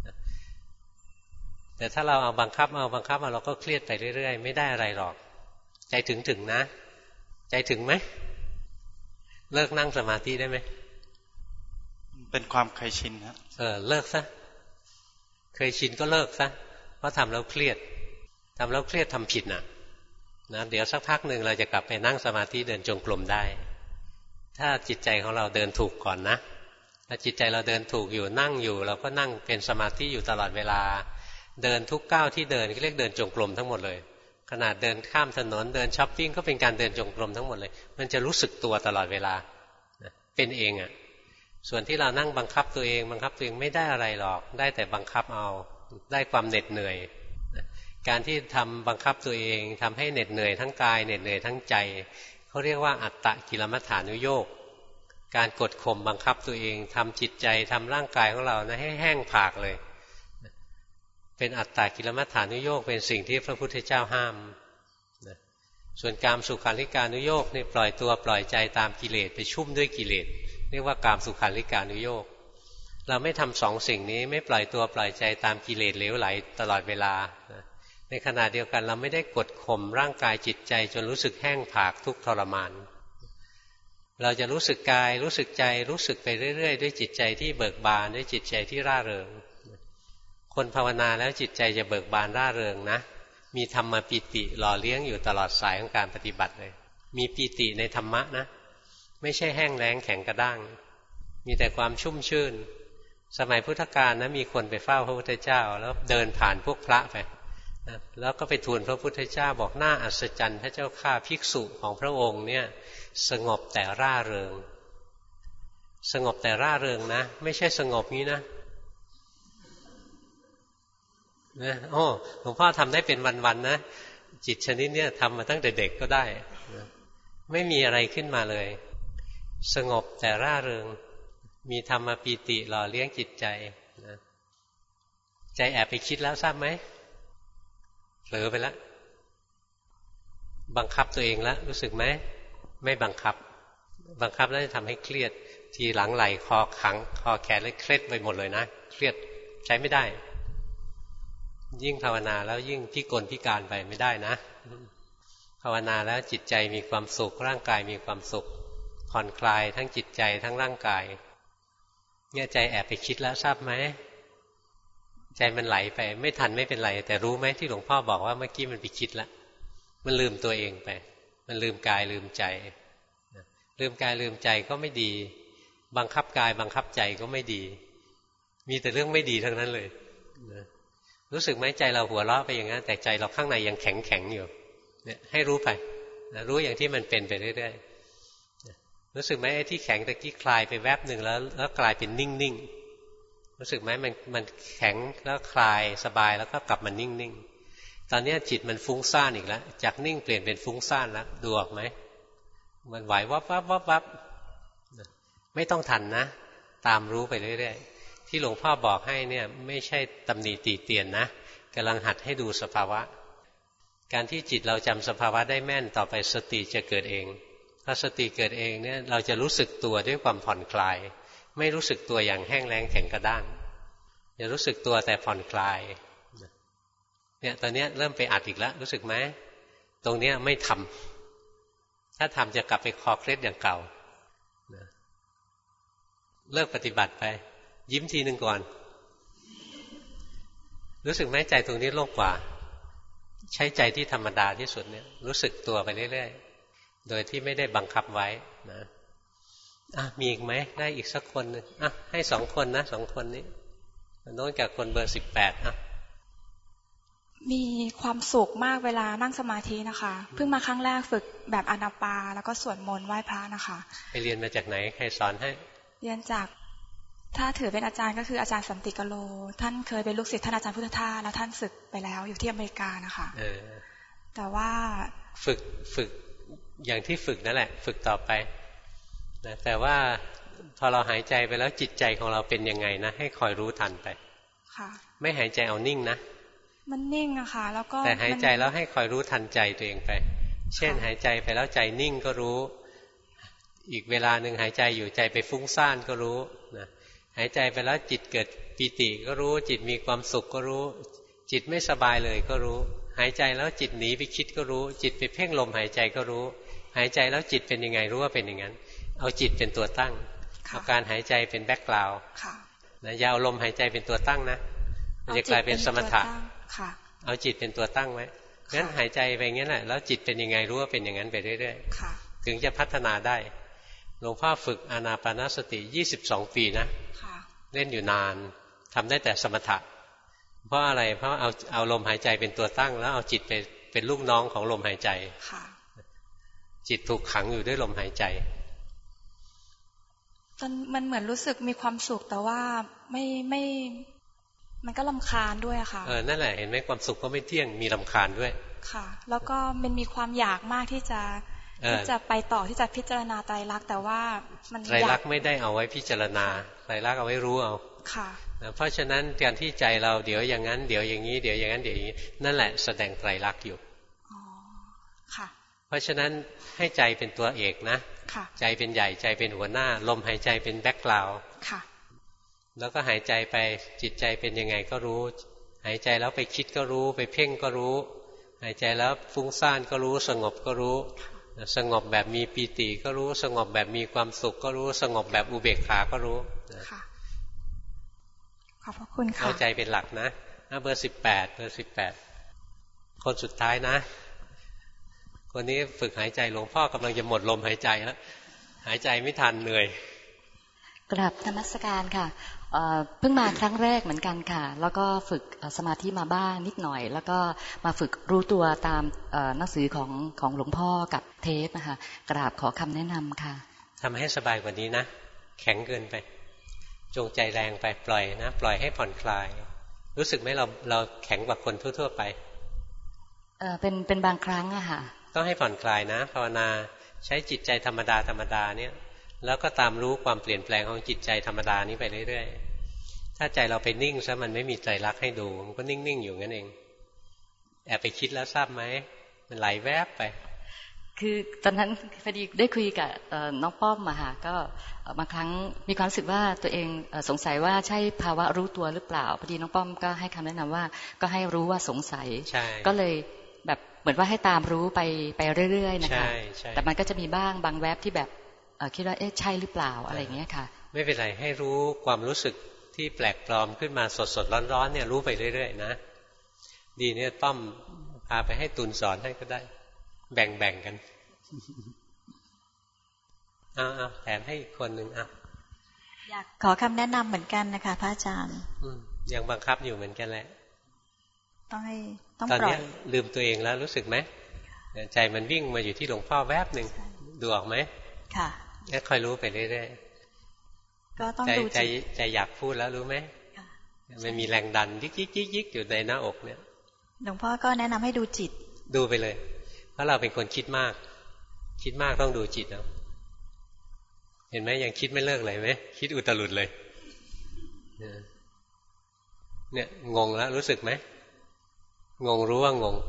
แต่ถ้าเราเอาบังคับเราก็เครียดไปเรื่อยๆไม่ได้อะไรหรอกใจถึงนะใจถึงไหมเลิกนั่งสมาธิได้ไหมเป็นความเคยชินครับเลิกซะเคยชินก็เลิกซะเพราะทำแล้วเครียดทำผิดนะเดี๋ยวสักพักหนึ่งเราจะกลับไปนั่งสมาธิเดินจงกรมได้ถ้าจิตใจของเราเดินถูกก่อนนะถ้าจิตใจเราเดินถูกอยู่นั่งอยู่เราก็นั่งเป็นสมาธิอยู่ตลอดเวลาเดินทุกก้าวที่เดินก็เรียกเดินจงกรมทั้งหมดเลยขนาดเดินข้ามถนนเดินช้อปปิ้งก็เป็นการเดินจงกรมทั้งหมดเลยมันจะรู้สึกตัวตลอดเวลาเป็นเองส่วนที่เรานั่งบังคับตัวเองไม่ได้อะไรหรอกได้แต่บังคับเอาได้ความเหน็ดเหนื่อยการที่ทำบังคับตัวเองทำให้เหน็ดเหนื่อยทั้งกายเหน็ดเหนื่อยทั้งใจเขาเรียกว่าอัตตกิลมัฏฐานุโยคการกดข่มบังคับตัวเองทำจิตใจทำร่างกายของเรานะให้แห้งผากเลยเป็นอัตตกิลมัฏฐานุโยคเป็นสิ่งที่พระพุทธเจ้าห้ามส่วนกามสุขันลิกานุโยคนี่ปล่อยตัวปล่อยใจตามกิเลสไปชุ่มด้วยกิเลสเรียกว่ากามสุขันลิกานุโยคเราไม่ทำสองสิ่งนี้ไม่ปล่อยตัวปล่อยใจตามกิเลสเหลวไหลตลอดเวลาในขณะเดียวกันเราไม่ได้กดข่มร่างกายจิตใจจนรู้สึกแห้งผากทุกข์ทรมานเราจะรู้สึกกายรู้สึกใจรู้สึกไปเรื่อยๆด้วยจิตใจที่เบิกบานด้วยจิตใจที่ร่าเริงคนภาวนาแล้วจิตใจจะเบิกบานร่าเริงนะมีธรรมปิติหล่อเลี้ยงอยู่ตลอดสายของการปฏิบัติเลยมีปิติในธรรมะนะไม่ใช่แห้งแล้งแข็งกระด้างมีแต่ความชุ่มชื่นสมัยพุทธกาลนะมีคนไปเฝ้าพระพุทธเจ้าแล้วเดินผ่านพวกพระไปแล้วก็ไปทูลพระพุทธเจ้าบอกน่าอัศจรรย์พระเจ้าข้าภิกษุของพระองค์เนี่ยสงบแต่ร่าเริงสงบแต่ร่าเริงนะไม่ใช่สงบงี้นะโอ้หลวงพ่อทำได้เป็นวันๆนะจิตชนิดเนี้ยทำมาตั้งแต่เด็กก็ได้ไม่มีอะไรขึ้นมาเลยสงบแต่ร่าเริงมีธรรมปีติหล่อเลี้ยงจิตใจใจแอบไปคิดแล้วทราบไหมเผลอไปแล้วบังคับตัวเองแล้วรู้สึกไหมไม่บังคับแล้วจะทำให้เครียดทีหลังไหลคอขังคอแขนเลยเครียดไปหมดเลยนะเครียดใช้ไม่ได้ยิ่งภาวนาแล้วยิ่งพิกลพิการไปไม่ได้นะภาวนาแล้วจิตใจมีความสุขร่างกายมีความสุขผ่อนคลายทั้งจิตใจทั้งร่างกายเนี่ยใจแอบไปคิดแล้วทราบไหมใจมันไหลไปไม่ทันไม่เป็นไรแต่รู้ไหมที่หลวงพ่อบอกว่าเมื่อกี้มันไปคิดแล้วมันลืมตัวเองไปมันลืมกายลืมใจลืมกายลืมใจก็ไม่ดีบังคับกายบังคับใจก็ไม่ดีมีแต่เรื่องไม่ดีทั้งนั้นเลยรู้สึกไหมใจเราหัวเราะไปอย่างนั้นแต่ใจเราข้างในยังแข็งแข็งอยู่เนี่ยให้รู้ไปรู้อย่างที่มันเป็นไปเรื่อยๆรู้สึกไหมไอ้ที่แข็งตะกี้คลายไปแวบหนึ่งแล้วกลายเป็นนิ่งๆรู้สึกไหมมันแข็งแล้วคลายสบายแล้วก็กลับมานิ่งๆตอนนี้จิตมันฟุ้งซ่านอีกแล้วจากนิ่งเปลี่ยนเป็นฟุ้งซ่านแล้วดูออกไหมมันไหววับไม่ต้องทันนะตามรู้ไปเรื่อยๆที่หลวงพ่อบอกให้เนี่ยไม่ใช่ตำหนิติเตียนนะกำลังหัดให้ดูสภาวะการที่จิตเราจำสภาวะได้แม่นต่อไปสติจะเกิดเองถ้าสติเกิดเองเนี่ยเราจะรู้สึกตัวด้วยความผ่อนคลายไม่รู้สึกตัวอย่างแห้งแล้งแข็งกระด้างจะรู้สึกตัวแต่ผ่อนคลายเนี่ยตอนนี้เริ่มไปอัดอีกแล้วรู้สึกไหมตรงเนี้ยไม่ทถ้าทำจะกลับไปคอเคล็ดอย่างเก่าเลิกปฏิบัติไปยิ้มทีหนึ่งก่อนรู้สึกไหมใจตรงนี้โล่งกว่าใช้ใจที่ธรรมดาที่สุดเนี่ยรู้สึกตัวไปเรื่อยๆโดยที่ไม่ได้บังคับไว้นะมีอีกไหมได้อีกสักคนนึงให้2 คนนะ2 คนนี้โน้นกับคนเบอร์18 มีความสุขมากเวลานั่งสมาธินะคะเพิ่งมาครั้งแรกฝึกแบบอานาปานแล้วก็สวดมนต์ไหว้พระนะคะไปเรียนมาจากไหนใครสอนให้เรียนจากถ้าถือเป็นอาจารย์ก็คืออาจารย์สันติกโลท่านเคยเป็นลูกศิษย์ท่านอาจารย์พุทธทาสแล้วท่านศึกไปแล้วอยู่ที่อเมริกานะคะแต่ว่าฝึกอย่างที่ฝึกนั่นแหละฝึกต่อไปนะแต่ว่าพอเราหายใจไปแล้วจิตใจของเราเป็นยังไงนะให้คอยรู้ทันไปค่ะไม่หายใจเอานิ่งนะมันนิ่งอะค่ะแล้วก็แต่หายใจแล้วให้คอยรู้ทันใจตัวเองไปเช่นหายใจไปแล้วใจนิ่งก็รู้อีกเวลาหนึ่งหายใจอยู่ใจไปฟุ้งซ่านก็รู้นะหายใจไปแล้วจิตเกิดปีติก็รู้จิตมีความสุขก็รู้จิตไม่สบายเลยก็รู้หายใจแล้วจิตหนีไปคิดก็รู้จิตไปเพ่งลมหายใจก็รู้หายใจแล้วจิตเป็นยังไงรู้ว่าเป็นอย่างนั้นเอาจิตเป็นตัวตั้งเอาการหายใจเป็นแบ็คกราวด์นะอย่าเอาลมหายใจเป็นตัวตั้งนะมันจะกลายเป็นสมถะเอาจิตเป็นตัวตั้งไว้งั้นหายใจไปงั้นแหละแล้วจิตเป็นยังไงรู้ว่าเป็นอย่างนั้นไปเรื่อยๆถึงจะพัฒนาได้หลวงพ่อฝึกอานาปานสติ22 ปีนะเล่นอยู่นานทำได้แต่สมถะเพราะอะไรเพราะเอาลมหายใจเป็นตัวตั้งแล้วเอาจิตไปเป็นลูกน้องของลมหายใจจิตถูกขังอยู่ด้วยลมหายใจมันเหมือนรู้สึกมีความสุขแต่ว่าไม่มันก็รำคาญด้วยค่ะนั่นแหละเห็นไหมความสุขก็ไม่เที่ยงมีรำคาญด้วยค่ะแล้วก็มันมีความอยากมากที่จะไปต่อที่จะพิจารณาไตรลักษณ์แต่ว่ามันไตรลักษณ์ไม่ได้เอาไว้พิจารณาไตรลักษณ์เอาไว้รู้เอาค่ะเพราะฉะนั้นการที่ใจเราเดี๋ยวอย่างนั้นเดี๋ยวอย่างนี้เดี๋ยวอย่างนั้นเดี๋ยวอย่างนี้นั่นแหละแสดงไตรลักษณ์อยู่ค่ะเพราะฉะนั้นให้ใจเป็นตัวเอกนะใจเป็นใหญ่ใจเป็นหัวหน้าลมหายใจเป็นแบ็คกราวด์แล้วก็หายใจไปจิตใจเป็นยังไงก็รู้หายใจแล้วไปคิดก็รู้ไปเพ่งก็รู้หายใจแล้วฟุ้งซ่านก็รู้สงบก็รู้สงบแบบมีปีติก็รู้สงบแบบมีความสุขก็รู้สงบแบบอุเบกขาก็รู้ขอบพระคุณค่ะเอาใจเป็นหลักนะเบอร์18คนสุดท้ายนะคนนี้ฝึกหายใจหลวงพ่อกำลังจะหมดลมหายใจแล้วหายใจไม่ทันเหนื่อยกราบนมัสการค่ะเพิ่งมาครั้งแรกเหมือนกันค่ะแล้วก็ฝึกสมาธิมาบ้างนิดหน่อยแล้วก็มาฝึกรู้ตัวตามหนังสือของหลวงพ่อกับเทปนะคะกราบขอคำแนะนำค่ะทำให้สบายกว่านี้นะแข็งเกินไปจงใจแรงไปปล่อยนะปล่อยให้ผ่อนคลายรู้สึกไหมเราแข็งกว่าคนทั่วๆไปเป็นบางครั้งอะค่ะต้องให้ผ่อนคลายนะภาวนาใช้จิตใจธรรมดาเนี่ยแล้วก็ตามรู้ความเปลี่ยนแปลงของจิตใจธรรมดานี้ไปเรื่อยๆถ้าใจเราไปนิ่งซะมันไม่มีไตรลักษณ์ให้ดูมันก็นิ่งๆอยู่งั้นเองแอบไปคิดแล้วทราบไหมมันไหลแวบไปคือตอนนั้นพอดีได้คุยกับน้องป้อมมาค่ะก็บางครั้งมีความรู้สึกว่าตัวเองสงสัยว่าใช่ภาวะรู้ตัวหรือเปล่าพอดีน้องป้อมก็ให้คำแนะนำว่าก็ให้รู้ว่าสงสัยก็เลยแบบเหมือนว่าให้ตามรู้ไปเรื่อยๆนะคะแต่มันก็จะมีบ้างบางแวบที่แบบคิดว่าใช่หรือเปล่าอะไรอย่างเงี้ยค่ะไม่เป็นไรให้รู้ความรู้สึกที่แปลกปลอมขึ้นมาสดๆร้อนๆเนี่ยรู้ไปเรื่อยๆนะดีเนี่ยป้อมพาไปให้ตุลสอนให้ก็ได้แบ่งกันแถมให้อีกคนหนึ่งอยากขอคำแนะนำเหมือนกันนะคะพระอาจารย์ยังบังคับอยู่เหมือนกันแหละต้องตอนนี้ลืมตัวเองแล้วรู้สึกไหมใจมันวิ่งมาอยู่ที่หลวงพ่อแวบหนึ่งดูออกไหมค่ะแล้วคอยรู้ไปเรื่อยๆก็ต้องดูใจอยากพูดแล้วรู้ไหมมันมีแรงดันยิกอยู่ในหน้าอกเนี่ยหลวงพ่อก็แนะนำให้ดูจิตดูไปเลยเพราะเราเป็นคนคิดมากต้องดูจิตเอาเห็นไหมยังคิดไม่เลิกเลยไหมคิดอุตลุดเลยเนี่ยงงแล้วรู้สึกไหมงงรู้ว่างง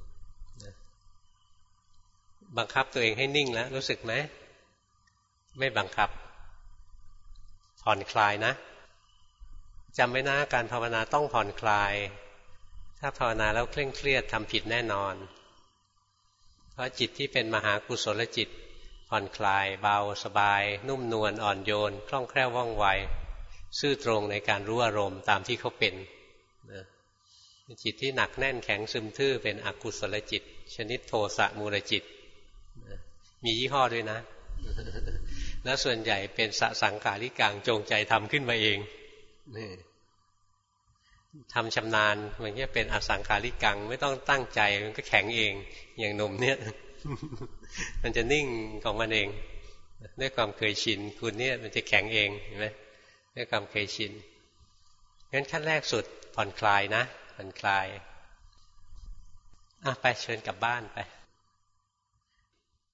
บังคับตัวเองให้นิ่งแล้วรู้สึกไหมไม่บังคับผ่อนคลายนะจำไว้นะการภาวนาต้องผ่อนคลายถ้าภาวนาแล้วเคร่งเครียดทำผิดแน่นอนเพราะจิตที่เป็นมหากุศลจิตผ่อนคลายเบาสบายนุ่มนวลอ่อนโยนคล่องแคล่วว่องไวซื่อตรงในการรู้อารมณ์ตามที่เขาเป็นจิตที่หนักแน่นแข็งซึมทื่อเป็นอกุศลจิตชนิดโทสะมูลจิตมียี่ห้อด้วยนะแล้วส่วนใหญ่เป็นสสังขาริกังจงใจทำขึ้นมาเองทำชำนาญมันก็เป็นอสังขาริกังไม่ต้องตั้งใจมันก็แข็งเองอย่างหนุ่มเนี่ยมันจะนิ่งของมันเองด้วยความเคยชินคุณเนี่ยมันจะแข็งเองเห็นไหมด้วยความเคยชินงั้นขั้นแรกสุดผ่อนคลายนะผ่อนคลายไปเชิญกลับบ้านไป